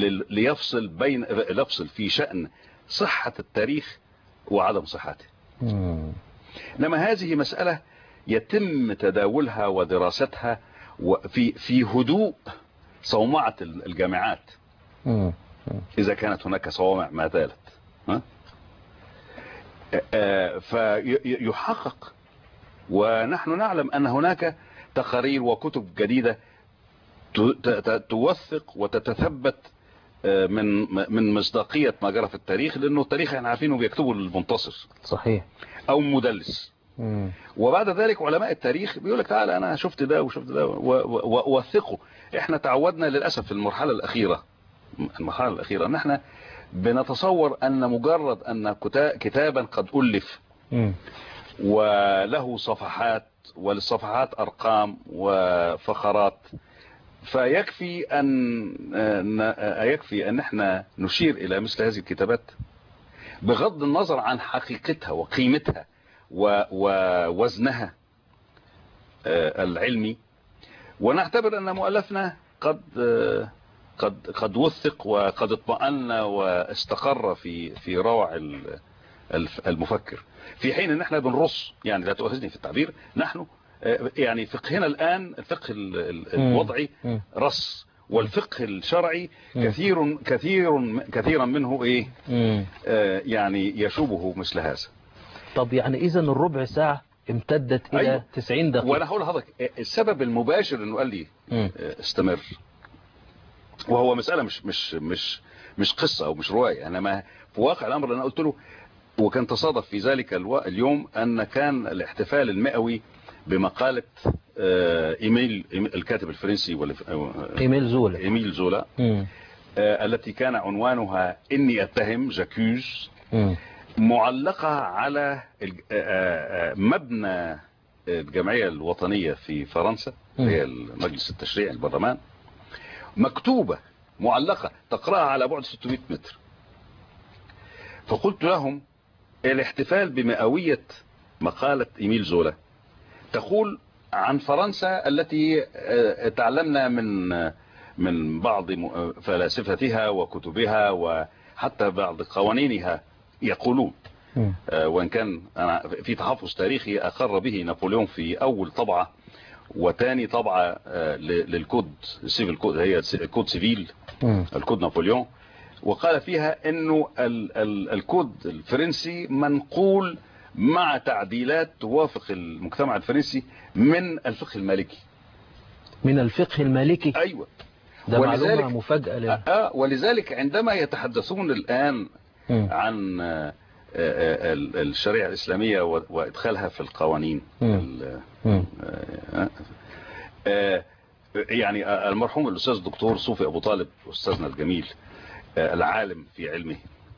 ليفصل في شأن صحة التاريخ وعدم صحته. إنما هذه مسألة يتم تداولها ودراستها في هدوء صومعة الجامعات، إذا كانت هناك صوامع ما زالت، فيحقق. ونحن نعلم أن هناك تقارير وكتب جديدة توثق وتتثبت من مصداقية ما جرى في التاريخ، لأنه التاريخ احنا عارفينه بيكتبه للمنتصر صحيح أو مدلس. وبعد ذلك علماء التاريخ بيقول لك تعالى أنا شفت ده وشفت ده ووثقه. احنا تعودنا للأسف في المرحلة الأخيرة أن احنا بنتصور أن مجرد أن كتابا قد ألف وله صفحات وللصفحات أرقام وفقرات فيكفي أن احنا نشير إلى مثل هذه الكتابات بغض النظر عن حقيقتها وقيمتها ووزنها العلمي، ونعتبر أن مؤلفنا قد وثق وقد اطمأن واستقر في روع المفكر، في حين ان احنا بنرص. يعني لا تؤاخذني في التعبير، نحن يعني فقهنا الآن الفقه الوضعي رص، والفقه الشرعي كثيرا منه ايه يعني يشوبه مثل هذا. طب يعني اذا الربع ساعة امتدت الى 90 دقيقة. وانا هقول لحضرتك السبب المباشر انه قال لي استمر، وهو مسألة مش قصة او مش رواية. انا ما في واقع الامر انا قلت له، وكان تصادف في ذلك اليوم ان كان الاحتفال المئوي بمقالة إيميل الكاتب الفرنسي إيميل زولا التي كان عنوانها إني أتهم جاكوز، معلقة على مبنى الجمعية الوطنية في فرنسا، هي المجلس التشريعي البرلمان، مكتوبة معلقة تقرأها على بعد 600 متر. فقلت لهم الاحتفال بمئوية مقالة إيميل زولا تقول عن فرنسا التي تعلمنا من بعض فلاسفتها وكتبها وحتى بعض قوانينها يقولون، وإن كان في تحفظ تاريخي أقر به نابليون في أول طبعة وثاني طبعة للكود السيفل كود، هي كود سيفيل الكود نابليون، وقال فيها انه الكود الفرنسي منقول مع تعديلات توافق المجتمع الفرنسي من الفقه المالكي. من الفقه المالكي. أيوة. ده معلومة مفاجأة ولذلك عندما يتحدثون الآن عن الشريعة الإسلامية وإدخالها في القوانين يعني المرحوم الأستاذ الدكتور صوفي أبو طالب أستاذنا الجميل العالم في علمه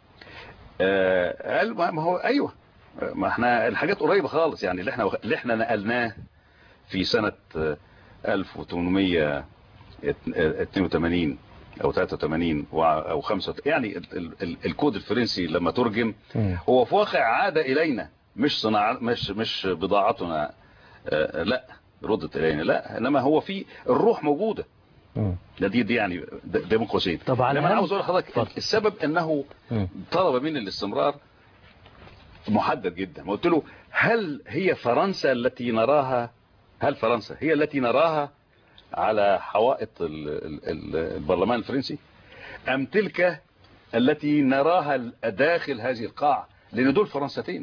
قال ما هو أيوة، ما احنا الحاجات قريبة خالص، يعني اللي احنا نقلناه في سنة 1882 أو 83 أو 5، يعني الكود الفرنسي لما ترجم هو في واقع عاد إلينا، مش صناعة، مش بضاعتنا لا ردت إلينا، لا، إنما هو في الروح موجودة. دي يعني ده من قوسين. طبعا لما أنا عاوز أقول لحضرتك السبب أنه طلب مني الاستمرار محدد جدا. قلت له هل هي فرنسا التي نراها، هل فرنسا هي التي نراها على حوائط البرلمان الفرنسي، أم تلك التي نراها داخل هذه القاعة؟ لأن دول فرنستين،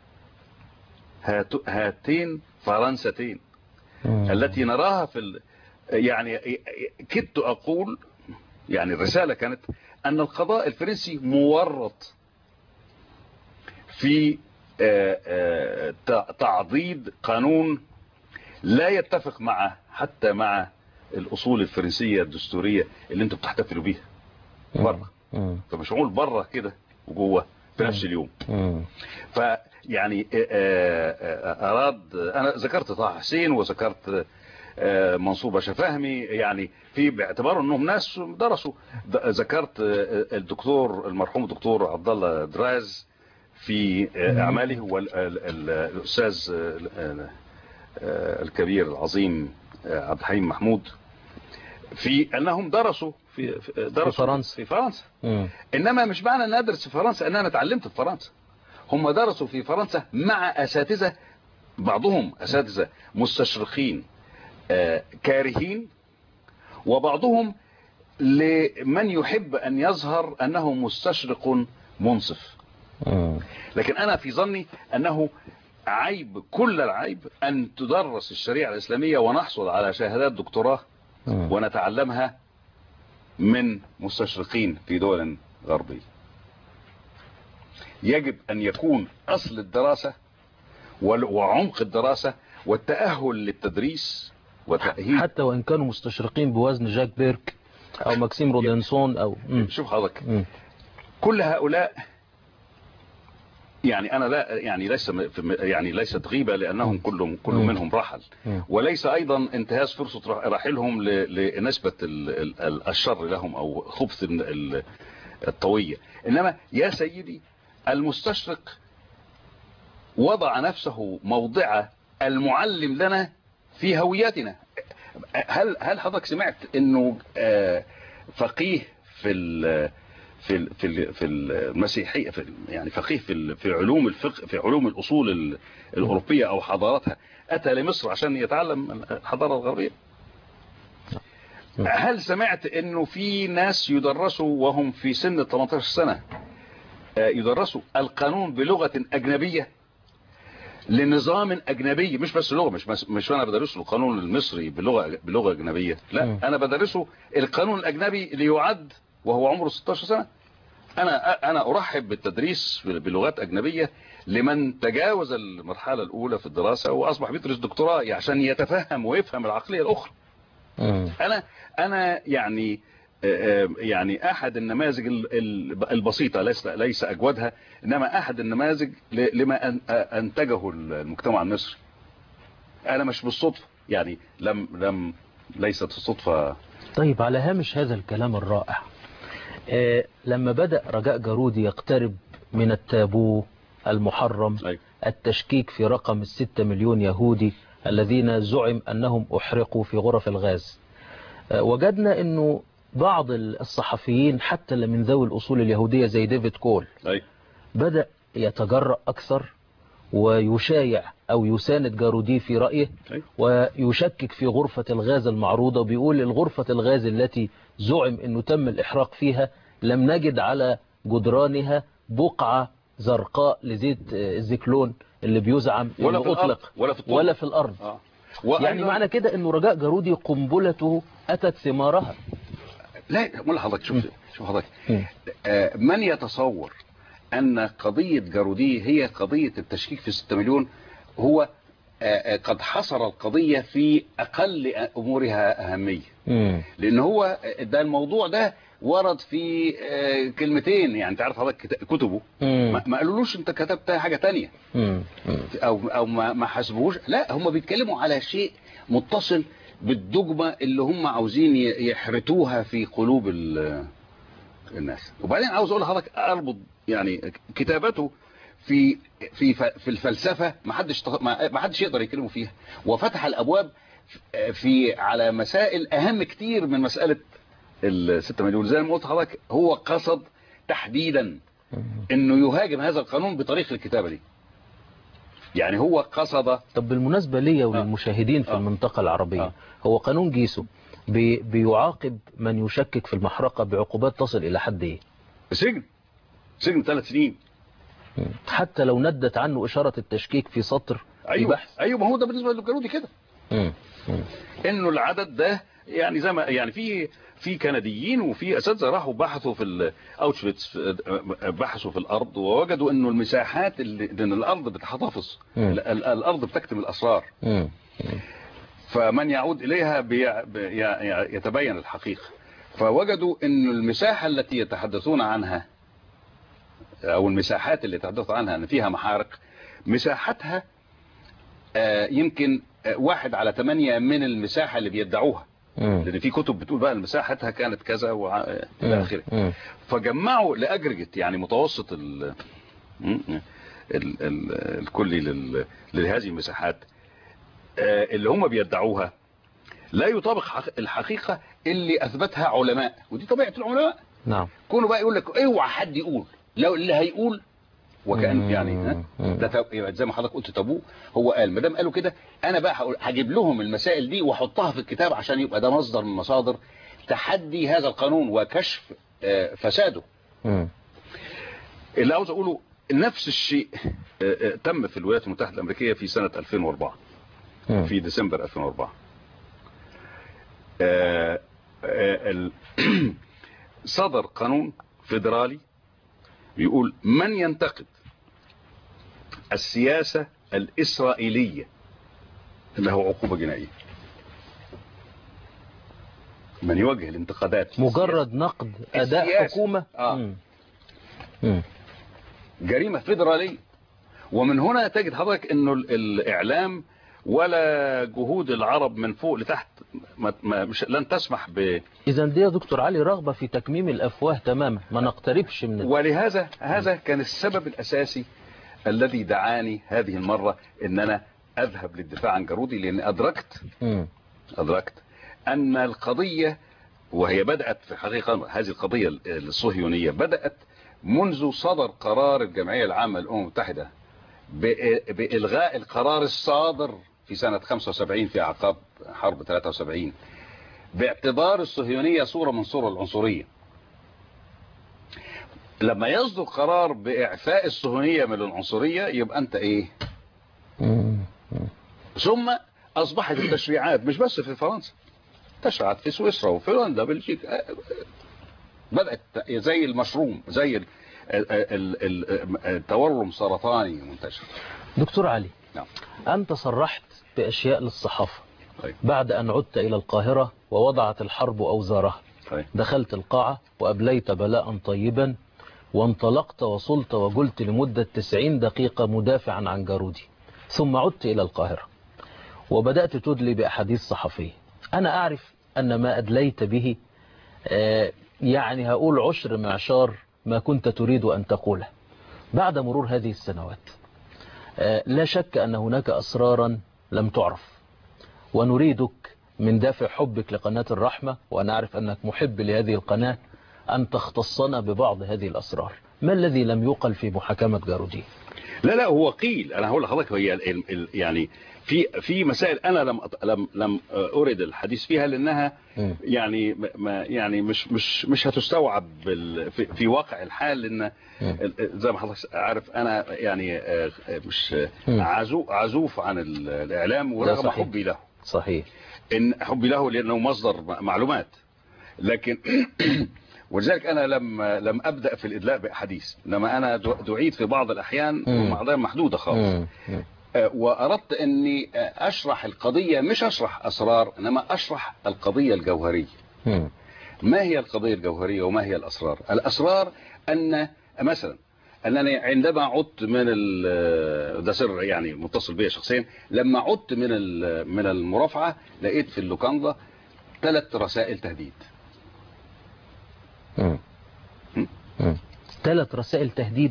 هاتين فرنستين التي نراها في يعني كدت أقول، يعني الرسالة كانت أن القضاء الفرنسي مورط في تعضيد قانون لا يتفق حتى مع الأصول الفرنسية الدستورية اللي انتوا بتحتفلوا بيها بره. فمش معقول بره كده وجوه في نفس اليوم. فيعني أراد، أنا ذكرت طه حسين وذكرت منصور باشا فهمي، يعني في باعتبار انهم ناس درسوا. ذكرت الدكتور المرحوم الدكتور عبد الله دراز في أعماله، والأستاذ الكبير العظيم عبد الحليم محمود، في أنهم درسوا في فرنسا. إنما مش معنى أن أدرس في فرنسا أن أنا اتعلمت في فرنسا. هم درسوا في فرنسا مع أساتذة، بعضهم أساتذة مستشرقين كارهين، وبعضهم لمن يحب أن يظهر أنه مستشرق منصف. لكن أنا في ظني أنه عيب، كل العيب أن تدرس الشريعة الإسلامية ونحصل على شهادات دكتوراه ونتعلمها من مستشرقين في دول غربية. يجب أن يكون أصل الدراسة وعمق الدراسة والتأهل للتدريس وتأهيل، حتى وإن كانوا مستشرقين بوزن جاك بيرك أو ماكسيم رودنسون أو شوف حضرتك، كل هؤلاء يعني أنا لا يعني ليست غيبة لأنهم كل منهم رحل، وليس أيضا انتهاز فرصة رحلهم لنسبة الشر لهم أو خبث الطوية. إنما يا سيدي المستشرق وضع نفسه موضع المعلم لنا في هويتنا. هل حضرتك سمعت إنه فقيه في المسيحية، يعني فقيه في علوم الفقه، في علوم الأصول الأوروبية أو حضارتها، أتى لمصر عشان يتعلم الحضارة الغربية؟ هل سمعت إنه في ناس يدرسوا وهم في سن 18 سنة يدرسوا القانون بلغة أجنبية لنظام أجنبي، مش بس لغة، مش أنا بدرسه القانون المصري بلغة أجنبية، لا، أنا بدرسه القانون الأجنبي ليعد وهو عمره 16 سنة. أنا أرحب بالتدريس بلغات أجنبية لمن تجاوز المرحلة الأولى في الدراسة وأصبح بيدرس دكتوراه عشان يتفهم ويفهم العقلية الأخرى. أنا يعني أحد النماذج البسيطة، ليس أجودها، إنما أحد النماذج لما أنتجه المجتمع المصري. أنا مش بالصدفة، يعني ليست الصدفة. طيب، على هامش هذا الكلام الرائع، لما بدأ رجاء جارودي يقترب من التابو المحرم، التشكيك في رقم 6 مليون يهودي الذين زعم أنهم أحرقوا في غرف الغاز، وجدنا أنه بعض الصحفيين حتى من ذوي الأصول اليهودية زي ديفيد كول بدأ يتجرأ أكثر ويشايع أو يساند جارودي في رأيه، ويشكك في غرفة الغاز المعروضة، وبيقول الغرفة الغاز التي زعم أنه تم الإحراق فيها لم نجد على جدرانها بقعة زرقاء لزيت الزيكلون اللي بيزعم أنه أطلق ولا في الأرض. يعني معنى كده انه رجاء جارودي قنبلته اتت ثمارها. لا أقول لحضرتك، شوف حضرتك، من يتصور أن قضية جارودي هي قضية التشكيك في 6 مليون هو قد حصر القضية في أقل أمورها أهمية. لأن هو ده الموضوع ده ورد في كلمتين، يعني تعرف حضرتك كتبه ما قالولوش أنت كتبت حاجة تانية أو ما حسبوش، لا هم بيتكلموا على شيء متصل بالدجمة اللي هم عاوزين يحرتوها في قلوب الناس. وبعدين عاوز أقول لحضرتك أربط يعني كتابته في الفلسفة ما حدش يقدر يكلمه فيها، وفتح الأبواب على مسائل أهم كتير من مسألة 6 مليون. زي ما قلت لحضرتك هو قصد تحديدا انه يهاجم هذا القانون بطريق الكتابة دي، يعني هو قصد. طب بالمناسبة ليا وللمشاهدين في المنطقة العربية، هو قانون جيسو بيعاقب من يشكك في المحرقة بعقوبات تصل إلى حد إيه؟ سجن 3 سنين، حتى لو ندت عنه إشارة التشكيك في سطر البحث. أيوة ما هو ده بالنسبة للجارودي كده، إنه العدد ده يعني زي ما يعني في كنديين وفي أساتذة راحوا بحثوا في أوتشفيتس، بحثوا في الأرض ووجدوا إنه المساحات لأن الأرض بتحتفظ، الأرض بتكتم الأسرار، فمن يعود إليها يتبين الحقيقة. فوجدوا إنه المساحة التي يتحدثون عنها أو المساحات اللي يتحدث عنها أن فيها محارق، مساحتها يمكن 1/8 من المساحة اللي بيدعوها، لأن في كتب بتقول بقى مساحتها كانت كذا وإلى آخره. فجمعوا لأجرجت يعني متوسط الكلي لهذه المساحات اللي هم بيدعوها لا يطابق الحقيقة اللي أثبتها علماء، ودي طبيعة العلماء. نعم. كونوا بقى يقول لك اوعى حد يقول، لو اللي هيقول وكأن يعني ده زي ما حضرتك قلت تابوه، هو قال ما دام قالوا كده انا بقى هجيب لهم المسائل دي واحطها في الكتاب عشان يبقى ده مصدر من مصادر تحدي هذا القانون وكشف فساده. اللي عاوز اقوله نفس الشيء تم في الولايات المتحدة الأمريكية في سنة 2004 في ديسمبر 2004. صدر قانون فيدرالي بيقول من ينتقد السياسة الإسرائيلية له عقوبة جنائية. من يوجه الانتقادات مجرد نقد أداء حكومة جريمة فيدرالية. ومن هنا تجد حضرتك انه الإعلام ولا جهود العرب من فوق لتحت لن تسمح إذن دي يا دكتور علي رغبة في تكميم الأفواه تماما، ما نقتربش من ولهذا هذا كان السبب الأساسي الذي دعاني هذه المرة ان انا اذهب للدفاع عن جارودي، لان ادركت ان القضية وهي بدأت في الحقيقة، هذه القضية الصهيونية بدأت منذ صدر قرار الجمعية العامة للأمم المتحدة بإلغاء القرار الصادر في سنة 75 في أعقاب حرب 73 باعتبار الصهيونية صورة من صور العنصرية. لما يصدر قرار بإعفاء الصهيونية من العنصرية يبقى أنت إيه؟ ثم أصبحت التشريعات مش بس في فرنسا، تشريعات في سويسرا وفي هولندا بلجيكا بدأت زي المشروم، زي التورم سرطاني منتشر. دكتور علي، نعم. أنت صرحت بأشياء للصحافة بعد أن عدت إلى القاهرة ووضعت الحرب أوزارها. دخلت القاعة وأبليت بلاء طيبا وانطلقت وصلت وقلت لمدة 90 دقيقة مدافعا عن جارودي، ثم عدت إلى القاهرة وبدأت تدلي بأحاديث صحفية. أنا أعرف أن ما أدليت به يعني هقول 10 معشار ما كنت تريد أن تقوله. بعد مرور هذه السنوات لا شك أن هناك أسرارا لم تعرف، ونريدك من دافع حبك لقناة الرحمة، وأنا أعرف أنك محب لهذه القناة، أن تختصنا ببعض هذه الأسرار. ما الذي لم يقل في محاكمة جارودي؟ لا هو قيل، انا هقول لحضرتك هي يعني في مسائل انا لم اريد الحديث فيها لانها يعني يعني مش هتستوعب في واقع الحال، لان زي ما حضرتك عارف انا يعني مش عزوف عن الاعلام ورغم حبي له. صحيح. ان حبي له لانه مصدر معلومات، لكن ولذلك انا لم ابدا في الادلاء باحاديث، انما انا دعيت في بعض الاحيان ومعضله محدوده خالص، واردت اني اشرح القضيه، مش اشرح اسرار، انما اشرح القضيه الجوهريه. ما هي القضيه الجوهريه وما هي الاسرار؟ الاسرار ان مثلا انني عندما عدت من ده سر يعني متصل بي شخصيا، لما عدت من المرافعه لقيت في اللوكاندا 3 رسائل تهديد. 3 رسائل تهديد؟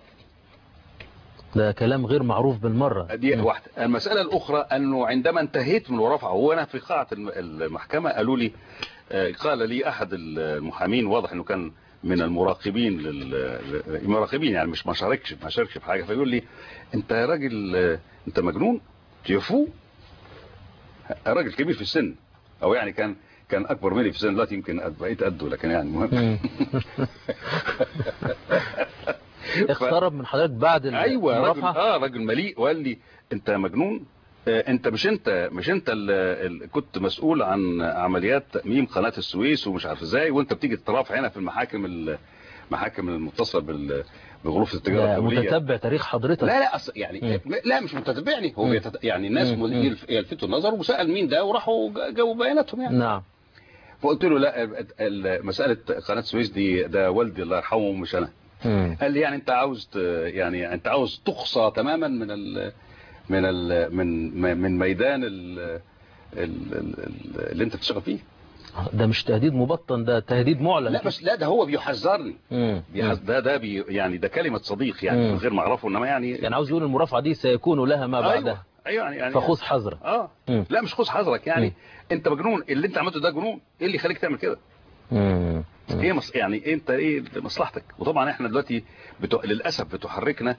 ده كلام غير معروف بالمرة. دي واحدة. المسألة الأخرى أنه عندما انتهيت من المرافعة وأنا في قاعة المحكمة قالوا لي، قال لي أحد المحامين، واضح أنه كان من المراقبين المراقبين يعني مش ما شاركش في حاجة، فيقول لي أنت يا راجل أنت مجنون تيفو. راجل كبير في السن، أو يعني كان أكبر مني في السن، دلوقتي يمكن بقيت قده، لكن يعني مهم. اقترب من حضرتك بعد المرافعة. ايوه راجل مليء، وقال لي انت مجنون، انت مش انت اللي كنت مسؤول عن عمليات تأميم قناة السويس ومش عارف ازاي، وانت بتيجي تترافع هنا في المحاكم المتصلة بغرفة التجارة الدولية. متتبع تاريخ حضرتك؟ لا يعني لا مش متتبعني، هو يعني الناس يلفتوا النظر وسأل مين ده وراحوا جاوبوا بياناتهم يعني. نعم. فقلت له لا، مسألة قناة السويس ده والدي الله يرحمه مش انا. قال لي يعني انت عاوز تقصى تماما من ميدان اللي انت بتشتغل فيه. ده مش تهديد مبطن، ده تهديد معلن. لا بس ده هو بيحذرني. ده كلمة صديق يعني من غير ما اعرفه، انما يعني عاوز يقول المرافعة دي سيكون لها ما بعدها. ايوه يعني فخذ حذرك. لا مش خذ حذرك يعني. انت مجنون، اللي انت عملته ده جنون، ايه اللي يخليك تعمل كده؟ ايه يعني انت ايه مصلحتك؟ وطبعا احنا دلوقتي للاسف بتحركنا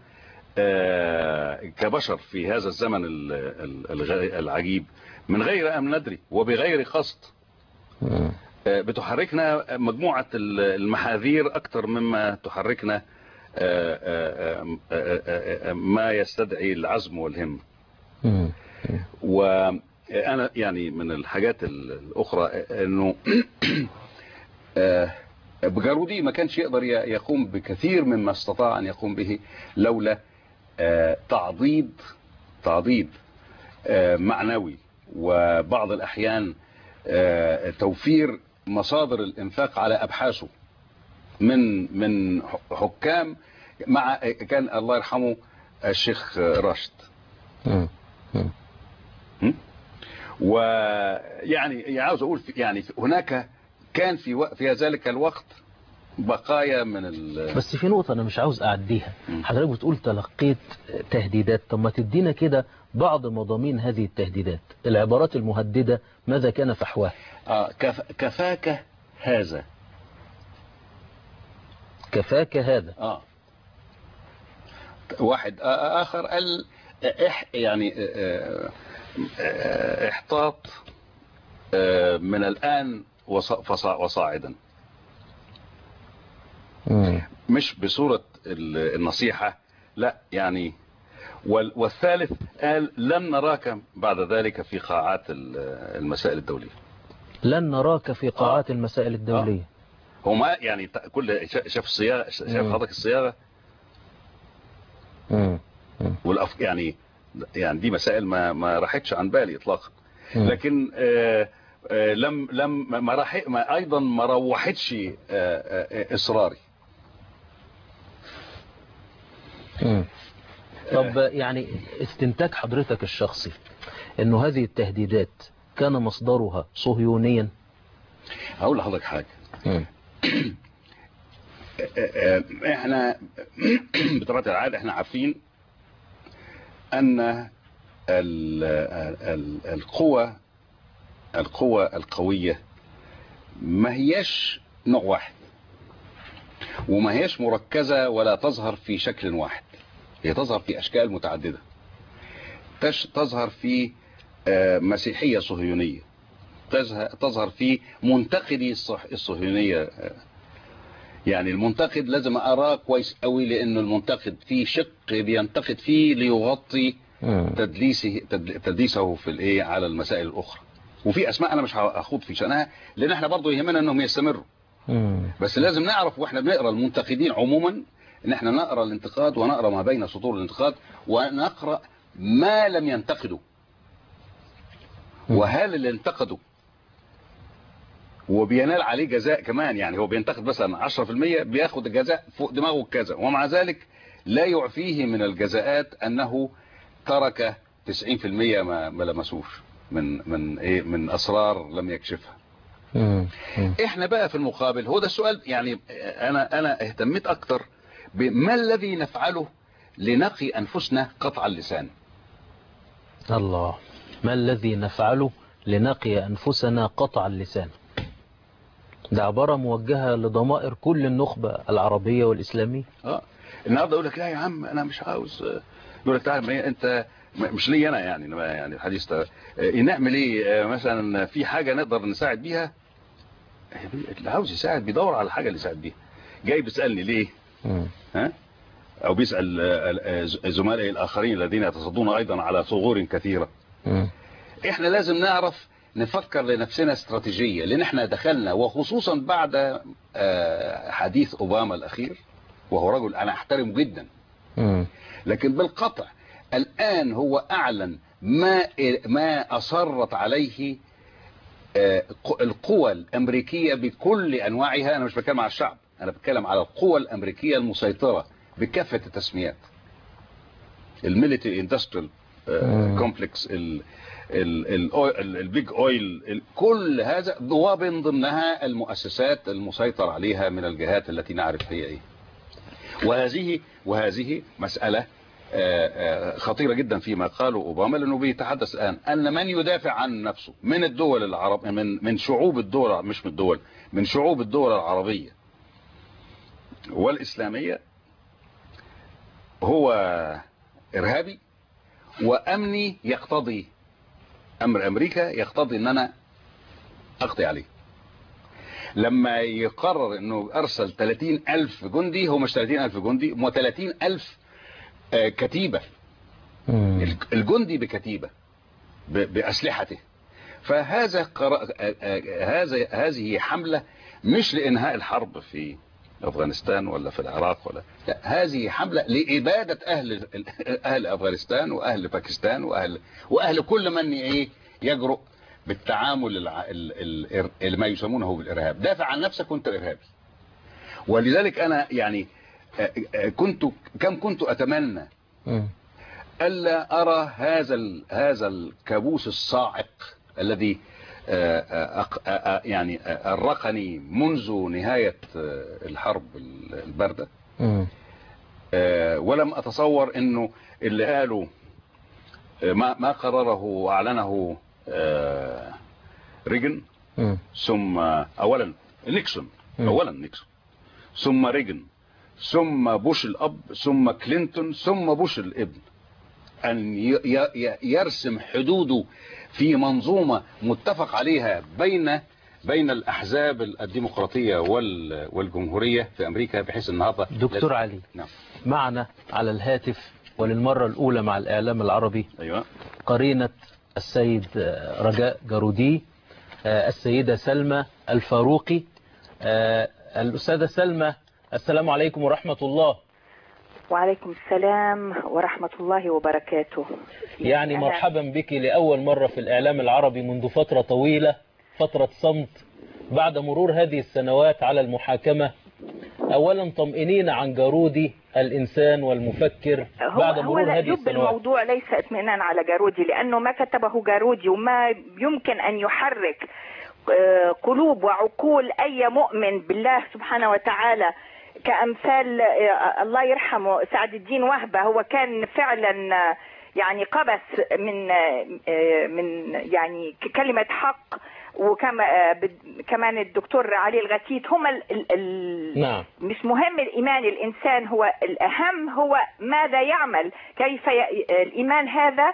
كبشر في هذا الزمن العجيب من غير ان ندري وبغير قصد. بتحركنا مجموعة المحاذير اكتر مما تحركنا ما يستدعي العزم والهمة. وانا يعني من الحاجات الاخرى انه بجارودي ما كانش يقدر يقوم بكثير مما استطاع ان يقوم به لولا تعضيد معنوي، وبعض الاحيان توفير مصادر الانفاق على ابحاثه من حكام، مع كان الله يرحمه الشيخ راشد. ويعني عاوز اقول يعني هناك كان في ذلك الوقت بقايا من بس في نقطة أنا مش عاوز أعديها. حضرتك بتقول تلقيت تهديدات، طب ما تدينا كده بعض مضامين هذه التهديدات، العبارات المهددة ماذا كان فحواها؟ كفاك هذا. كفاك هذا. واحد آخر قال يعني احتاط من الآن وصاعدا، مش بصورة النصيحة، لا يعني. والثالث قال لن نراك بعد ذلك في قاعات المسائل الدولية. لن نراك في قاعات المسائل الدولية. هو ما يعني كل شاف الصياغة، شاف حضرتك الصياغة يعني دي مسائل ما راحتش عن بالي اطلاقا، لكن ايضا ما روحتش اصراري. طب يعني استنتاج حضرتك الشخصي انه هذه التهديدات كان مصدرها صهيونيا؟ اقول لحضرتك حاجة. احنا بطبيعة العادة احنا عارفين ان القوة القوية ما هيش نوع واحد، وما هيش مركزة ولا تظهر في شكل واحد. هي تظهر في أشكال متعددة. تظهر في مسيحية صهيونية، تظهر في منتقدي الصهيونية. يعني المنتقد لازم أراه كويس قوي، لأنه المنتقد فيه شق بينتقد فيه ليغطي تدليسه في الايه على المسائل الأخرى. وفي أسماء أنا مش هاخوض في شأنها، لأن احنا برضو يهمنا أنهم يستمروا. بس لازم نعرف واحنا بنقرأ المنتقدين عموما ان احنا نقرأ الانتقاد، ونقرأ ما بين سطور الانتقاد، ونقرأ ما لم ينتقدوا، وهل اللي انتقدوا وبينال عليه جزاء كمان. يعني هو بينتقد مثلا 10%، بياخد الجزاء فوق دماغه كذا، ومع ذلك لا يعفيه من الجزاءات انه ترك 90% ما لمسوش من اسرار لم يكشفها. احنا بقى في المقابل، هو ده السؤال. يعني انا اهتميت اكتر بما الذي نفعله لنقي انفسنا قطع اللسان. الله، ما الذي نفعله لنقي انفسنا قطع اللسان؟ ده عبارة موجهة لضمائر كل النخبة العربية والإسلامية. النهارده اقول لك لا يا عم انا مش عاوز، يقول لك تعال انت مش لي انا، يعني الحديث ده نعمل ايه مثلا في حاجة نقدر نساعد بيها. اللي عاوز يساعد بيدور على الحاجة اللي يساعد بيها. جاي بيسألني ليه؟ ها؟ او بيسأل زملائي الاخرين الذين يتصدون ايضا على ثغور كثيرة. احنا لازم نعرف نفكر لنفسنا استراتيجية، لان احنا دخلنا، وخصوصا بعد حديث اوباما الاخير، وهو رجل انا احترمه جدا، لكن بالقطع الان هو اعلن ما اصرت عليه القوى الامريكية بكل انواعها. انا مش بتكلم على الشعب، انا بتكلم على القوى الامريكية المسيطرة بكافة التسميات، الميليتري اندستريال كومبلكس، البيج اويل، كل هذا، ومن ضمنها المؤسسات المسيطر عليها من الجهات التي نعرف هي ايه. وهذه مسألة خطيرة جدا فيما قاله اوباما، لانه بيتحدث الان ان من يدافع عن نفسه من الدول العرب، من شعوب الدول، مش من الدول، من شعوب الدول العربية والإسلامية هو إرهابي، وأمني يقتضي، أمر أمريكا يقتضي أن أنا أقضي عليه. لما يقرر أنه أرسل 30,000 جندي، هو مش 30,000 جندي، هو 30,000 كتيبة، الجندي بكتيبة بأسلحته. فهذا هذه حملة مش لإنهاء الحرب في أفغانستان ولا في العراق، ولا لا، هذه حملة لإبادة أهل أفغانستان وأهل باكستان وأهل كل من يجرؤ بالتعامل ما يسمونه بالإرهاب. دافع عن نفسك وانت إرهابي. ولذلك أنا يعني كنت أتمنى ألا أرى هذا الكابوس الصاعق الذي يعني أرقني منذ نهاية الحرب الباردة. ولم أتصور أنه اللي قالوا ما قرره وأعلنه ريغن، ثم أولا نيكسون، ثم ريغن، ثم بوش الأب، ثم كلينتون، ثم بوش الابن، أن يرسم حدوده في منظومة متفق عليها بين الأحزاب الديمقراطية والجمهورية في أمريكا، بحيث النهارده. دكتور علي، نعم، معنا على الهاتف وللمرة الأولى مع الإعلام العربي، أيوة، قرينة السيد رجاء جارودي، السيدة سلمى الفاروقي. الأستاذة سلمى، السلام عليكم ورحمة الله. وعليكم السلام ورحمة الله وبركاته. يعني مرحبا بك لأول مرة في الإعلام العربي منذ فترة طويلة، فترة صمت بعد مرور هذه السنوات على المحاكمة. أولا طمئنين عن جارودي الإنسان والمفكر بعد مرور هذه السنوات. الموضوع ليس اطمئنان على جارودي، لأنه ما كتبه جارودي وما يمكن أن يحرك قلوب وعقول أي مؤمن بالله سبحانه وتعالى، كأمثال الله يرحمه سعد الدين وهبة. هو كان فعلا يعني قبس من يعني كلمة حق كمان الدكتور علي الغتيت. هم نعم. مش مهم الإيمان الإنسان، هو الأهم هو ماذا يعمل، كيف الإيمان هذا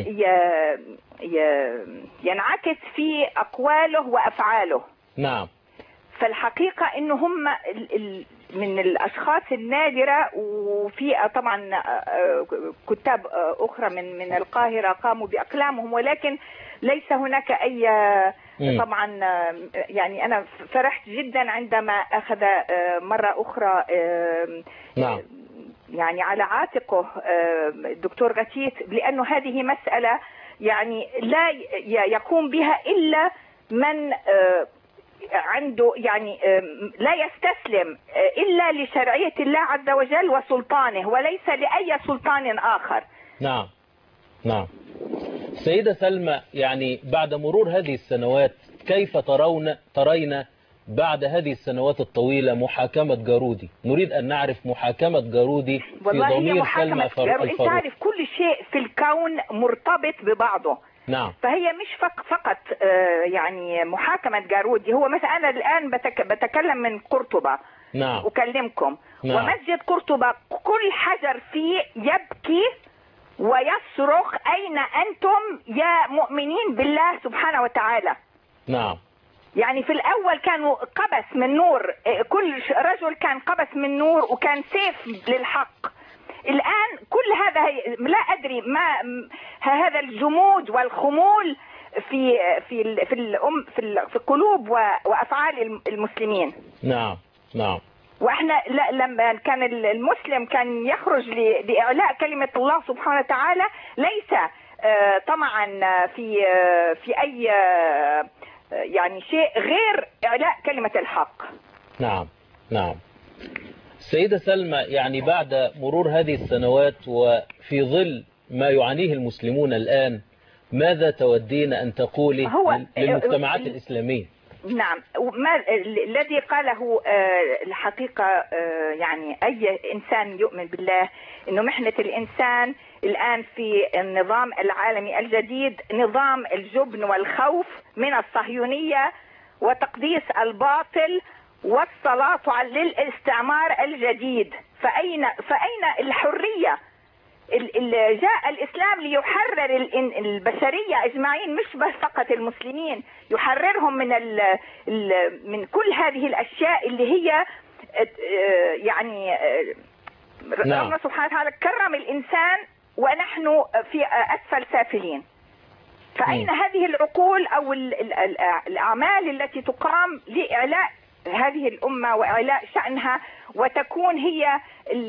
ينعكس في أقواله وأفعاله. نعم. فالحقيقة إنه هم من الأشخاص النادرة، وفي طبعا كتاب أخرى من القاهرة قاموا بأقلامهم، ولكن ليس هناك أي طبعا يعني أنا فرحت جدا عندما أخذ مرة أخرى نعم. يعني على عاتقه الدكتور غتيت، لأنه هذه مسألة يعني لا يقوم بها إلا من عنده يعني لا يستسلم إلا لشرعية الله عز وجل وسلطانه، وليس لأي سلطان آخر. نعم. نعم. سيدة سلمى، يعني بعد مرور هذه السنوات كيف ترين بعد هذه السنوات الطويلة محاكمة جارودي؟ نريد أن نعرف محاكمة جارودي في ضمير سلمى الفاروق. أنت عارف كل شيء في الكون مرتبط ببعضه. نعم. فهي مش فقط يعني محاكمة جارودي. هو مثلا أنا الآن بتكلم من قرطبة. نعم. أكلمكم. نعم. ومسجد قرطبة كل حجر فيه يبكي ويصرخ أين أنتم يا مؤمنين بالله سبحانه وتعالى. نعم. يعني في الأول كانوا قبس من نور، كل رجل كان قبس من نور وكان سيف للحق. الآن كل هذا لا أدري ما هذا الجمود والخمول في قلوب وأفعال المسلمين. نعم. نعم. واحنا لما كان المسلم كان يخرج لإعلاء كلمة الله سبحانه وتعالى ليس طمعا في أي يعني شيء غير إعلاء كلمة الحق. نعم. نعم. سيدة سلمى، يعني بعد مرور هذه السنوات وفي ظل ما يعانيه المسلمون الآن، ماذا تودين أن تقولي للمجتمعات الإسلامية؟ نعم. الذي قاله الحقيقة يعني أي إنسان يؤمن بالله، إنه محنة الإنسان الآن في النظام العالمي الجديد نظام الجبن والخوف من الصهيونية وتقديس الباطل والصلاة للاستعمار الجديد. فأين الحرية؟ جاء الإسلام ليحرر البشرية أجمعين، مش بس فقط المسلمين، يحررهم من كل هذه الأشياء اللي هي يعني ربنا سبحانه وتعالى كرم الإنسان ونحن في أسفل سافلين. فأين هذه العقول أو الأعمال التي تقام لإعلاء هذه الأمة وإعلاء شأنها، وتكون هي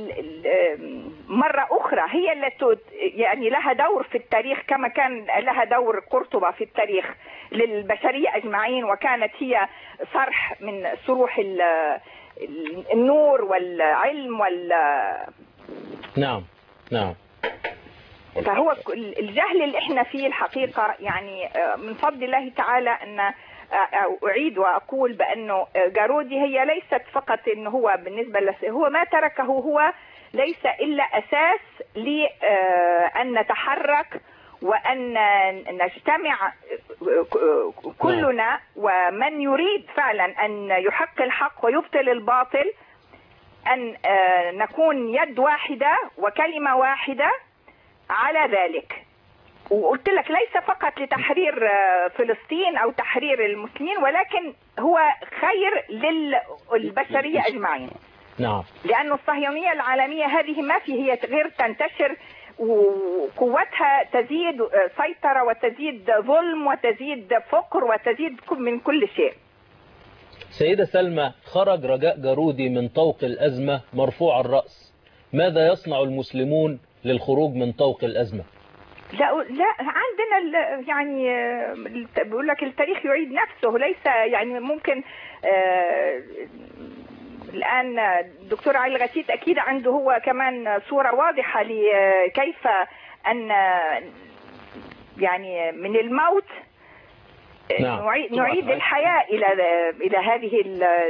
مرة أخرى هي التي يعني لها دور في التاريخ كما كان لها دور قرطبة في التاريخ للبشرية أجمعين، وكانت هي صرح من صروح النور والعلم نعم. نعم. فهو الجهل اللي احنا فيه الحقيقة يعني من فضل الله تعالى أن أعيد وأقول بأنه جارودي هي ليست فقط إنه هو بالنسبة له هو ما تركه هو ليس إلا أساس لأن نتحرك وأن نجتمع كلنا، ومن يريد فعلا أن يحقق الحق ويبطل الباطل أن نكون يد واحدة وكلمة واحدة على ذلك. وقلت لك ليس فقط لتحرير فلسطين أو تحرير المسلمين، ولكن هو خير للبشرية أجمعين. نعم. لأن الصهيونية العالمية هذه ما في هي غير تنتشر وقوتها تزيد سيطرة وتزيد ظلم وتزيد فقر وتزيد من كل شيء. سيدة سلمى، خرج رجاء جارودي من طوق الأزمة مرفوع الرأس، ماذا يصنع المسلمون للخروج من طوق الأزمة؟ لا عندنا يعني بقول لك التاريخ يعيد نفسه، ليس يعني ممكن الآن الدكتور علي الغتيت أكيد عنده هو كمان صورة واضحة لكيف أن يعني من الموت نعم. نعيد الحياة إلى هذه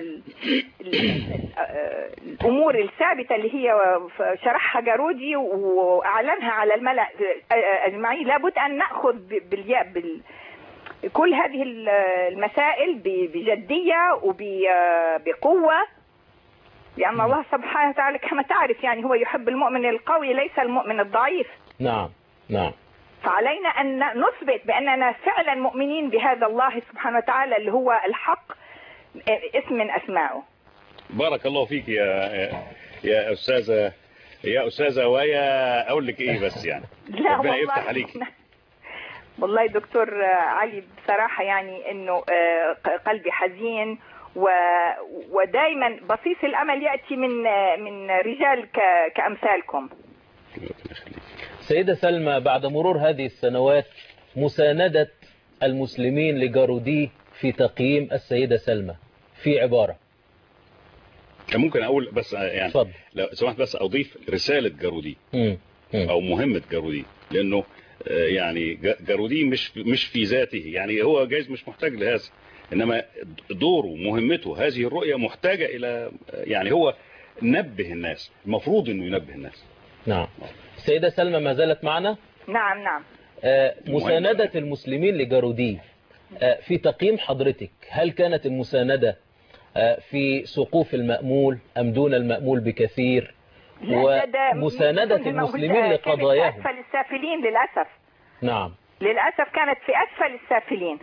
الأمور الثابتة اللي هي شرحها جارودي وأعلنها على الملأ أجمعين. لابد أن نأخذ كل هذه المسائل بجدية وبقوة، لأن الله سبحانه وتعالى كما تعرف يعني هو يحب المؤمن القوي ليس المؤمن الضعيف. نعم نعم. فعلينا أن نثبت بأننا فعلا مؤمنين بهذا الله سبحانه وتعالى اللي هو الحق اسم من أسمائه. بارك الله فيك يا أستاذة ويا أقول لك إيه بس يعني ربنا يفتح عليك. والله دكتور علي بصراحة يعني إنه قلبي حزين، ودايما بصيص الأمل يأتي من رجال كأمثالكم. سيدة سلمى، بعد مرور هذه السنوات مساندة المسلمين لجارودي في تقييم السيدة سلمى في عبارة ممكن أقول بس يعني فضل. لو سمحت بس أضيف رسالة جارودي أو مهمة جارودي، لأنه يعني جارودي مش في ذاته، يعني هو جايز مش محتاج لهذا، إنما دوره مهمته هذه الرؤية محتاجة إلى يعني هو نبه الناس، المفروض إنه ينبه الناس. نعم. السيدة سلمى ما زالت معنا؟ نعم نعم. مساندة المسلمين لجارودي في تقييم حضرتك، هل كانت المساندة في سقوف المأمول أم دون المأمول بكثير؟ ومساندة المسلمين لقضاياهم في أسفل السافلين للأسف. نعم للأسف كانت في أسفل السافلين.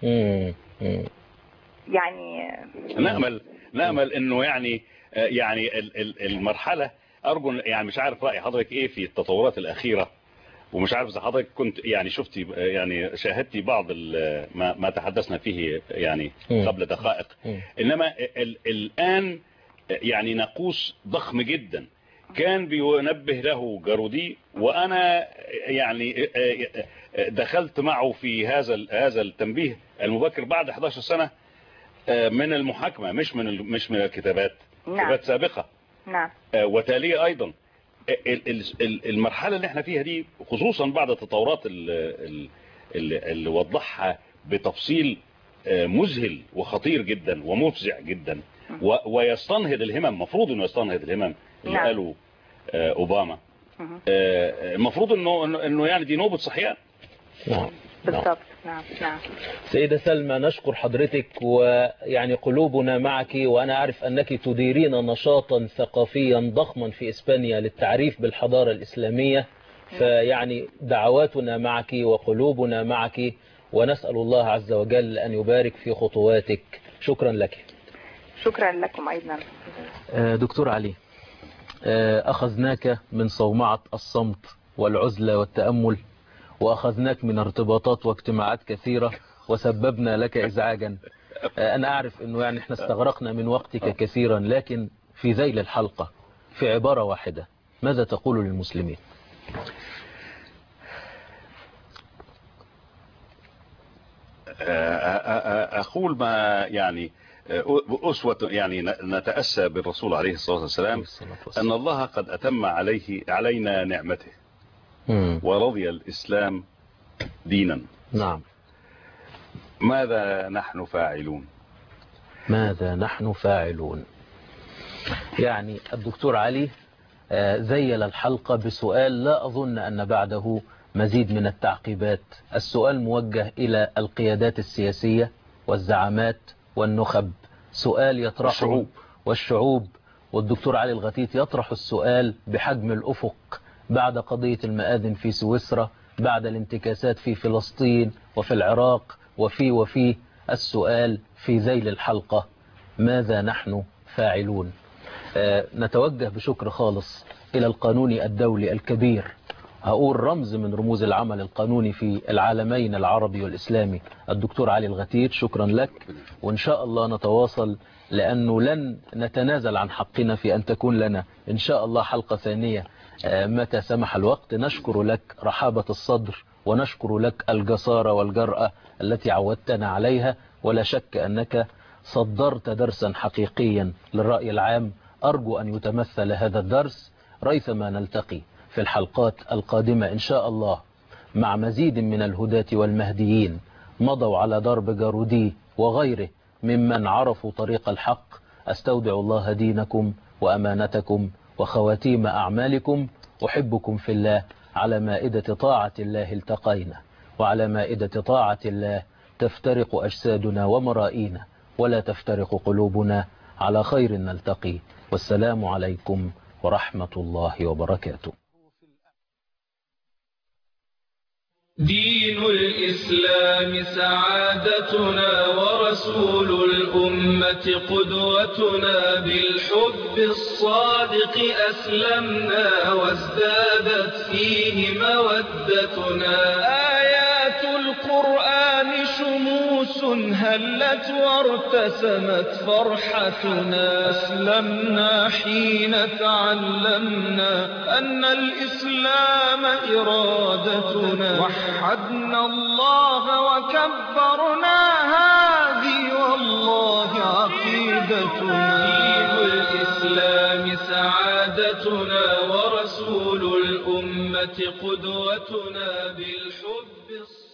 يعني نأمل إنه يعني المرحلة أرجو يعني مش عارف رأي حضرتك إيه في التطورات الأخيرة، ومش عارف إذا حضرتك كنت يعني شفتي يعني شاهدتي بعض ما تحدثنا فيه يعني قبل دقائق، إنما الآن يعني ناقوس ضخم جدا كان بينبه له جارودي، وأنا يعني دخلت معه في هذا التنبيه المبكر بعد 11 سنة من المحاكمة، مش من الكتابات. نعم. كتابات سابقة. نعم. وتالية أيضا المرحلة اللي احنا فيها دي، خصوصا بعد التطورات اللي وضحها بتفصيل مذهل وخطير جدا ومفزع جدا، ويستنهض الهمم، مفروض انه يستنهض الهمم اللي قالوا أوباما. المفروض انه يعني دي نوبة صحيان. نعم بالضبط. نعم نعم. سيدة سلمى، نشكر حضرتك، ويعني قلوبنا معك، وأنا أعرف أنك تديرين نشاطا ثقافيا ضخما في إسبانيا للتعريف بالحضارة الإسلامية، فيعني دعواتنا معك وقلوبنا معك، ونسأل الله عز وجل أن يبارك في خطواتك. شكرا لك. شكرا لكم أيضا. دكتور علي، أخذناك من صومعة الصمت والعزلة والتأمل، وأخذناك من ارتباطات واجتماعات كثيرة، وسببنا لك إزعاجا. أنا أعرف أنه يعني احنا استغرقنا من وقتك كثيرا، لكن في ذيل الحلقة في عبارة واحدة ماذا تقول للمسلمين؟ أقول ما يعني أسوة، يعني نتأسى بالرسول عليه الصلاة والسلام أن الله قد أتم علينا نعمته ورضي الإسلام دينا. نعم. ماذا نحن فاعلون؟ ماذا نحن فاعلون؟ يعني الدكتور علي زيل الحلقة بسؤال لا أظن أن بعده مزيد من التعقيبات. السؤال موجه إلى القيادات السياسية والزعامات والنخب، سؤال يطرحه والشعوب، والدكتور علي الغتيت يطرح السؤال بحجم الأفق بعد قضية المآذن في سويسرا، بعد الانتكاسات في فلسطين وفي العراق وفي السؤال في ذيل الحلقة ماذا نحن فاعلون؟ نتوجه بشكر خالص إلى القانوني الدولي الكبير، هقول رمز من رموز العمل القانوني في العالمين العربي والإسلامي، الدكتور علي الغتيت. شكرا لك، وإن شاء الله نتواصل، لأنه لن نتنازل عن حقنا في أن تكون لنا إن شاء الله حلقة ثانية متى سمح الوقت. نشكر لك رحابة الصدر، ونشكر لك الجسارة والجرأة التي عودتنا عليها، ولا شك أنك صدرت درسا حقيقيا للرأي العام. أرجو أن يتمثل هذا الدرس ريثما نلتقي في الحلقات القادمة إن شاء الله مع مزيد من الهداة والمهديين مضوا على درب جارودي وغيره ممن عرفوا طريق الحق. أستودع الله دينكم وأمانتكم وخواتيم أعمالكم. أحبكم في الله. على مائدة طاعة الله التقينا، وعلى مائدة طاعة الله تفترق أجسادنا ومرائينا ولا تفترق قلوبنا. على خير نلتقي، والسلام عليكم ورحمة الله وبركاته. دين الإسلام سعادتنا ورسول الأمة قدوتنا، بالحب الصادق أسلمنا وازدادت فيه مودتنا. آيات القرآن شموس هلت وارتسمت فرحتنا، أسلمنا حين تعلمنا أن الإسلام إرادتنا، وحدنا الله وكبرنا، هذه والله عقيدتنا. دين الإسلام سعادتنا ورسول الأمة قدوتنا، بالحب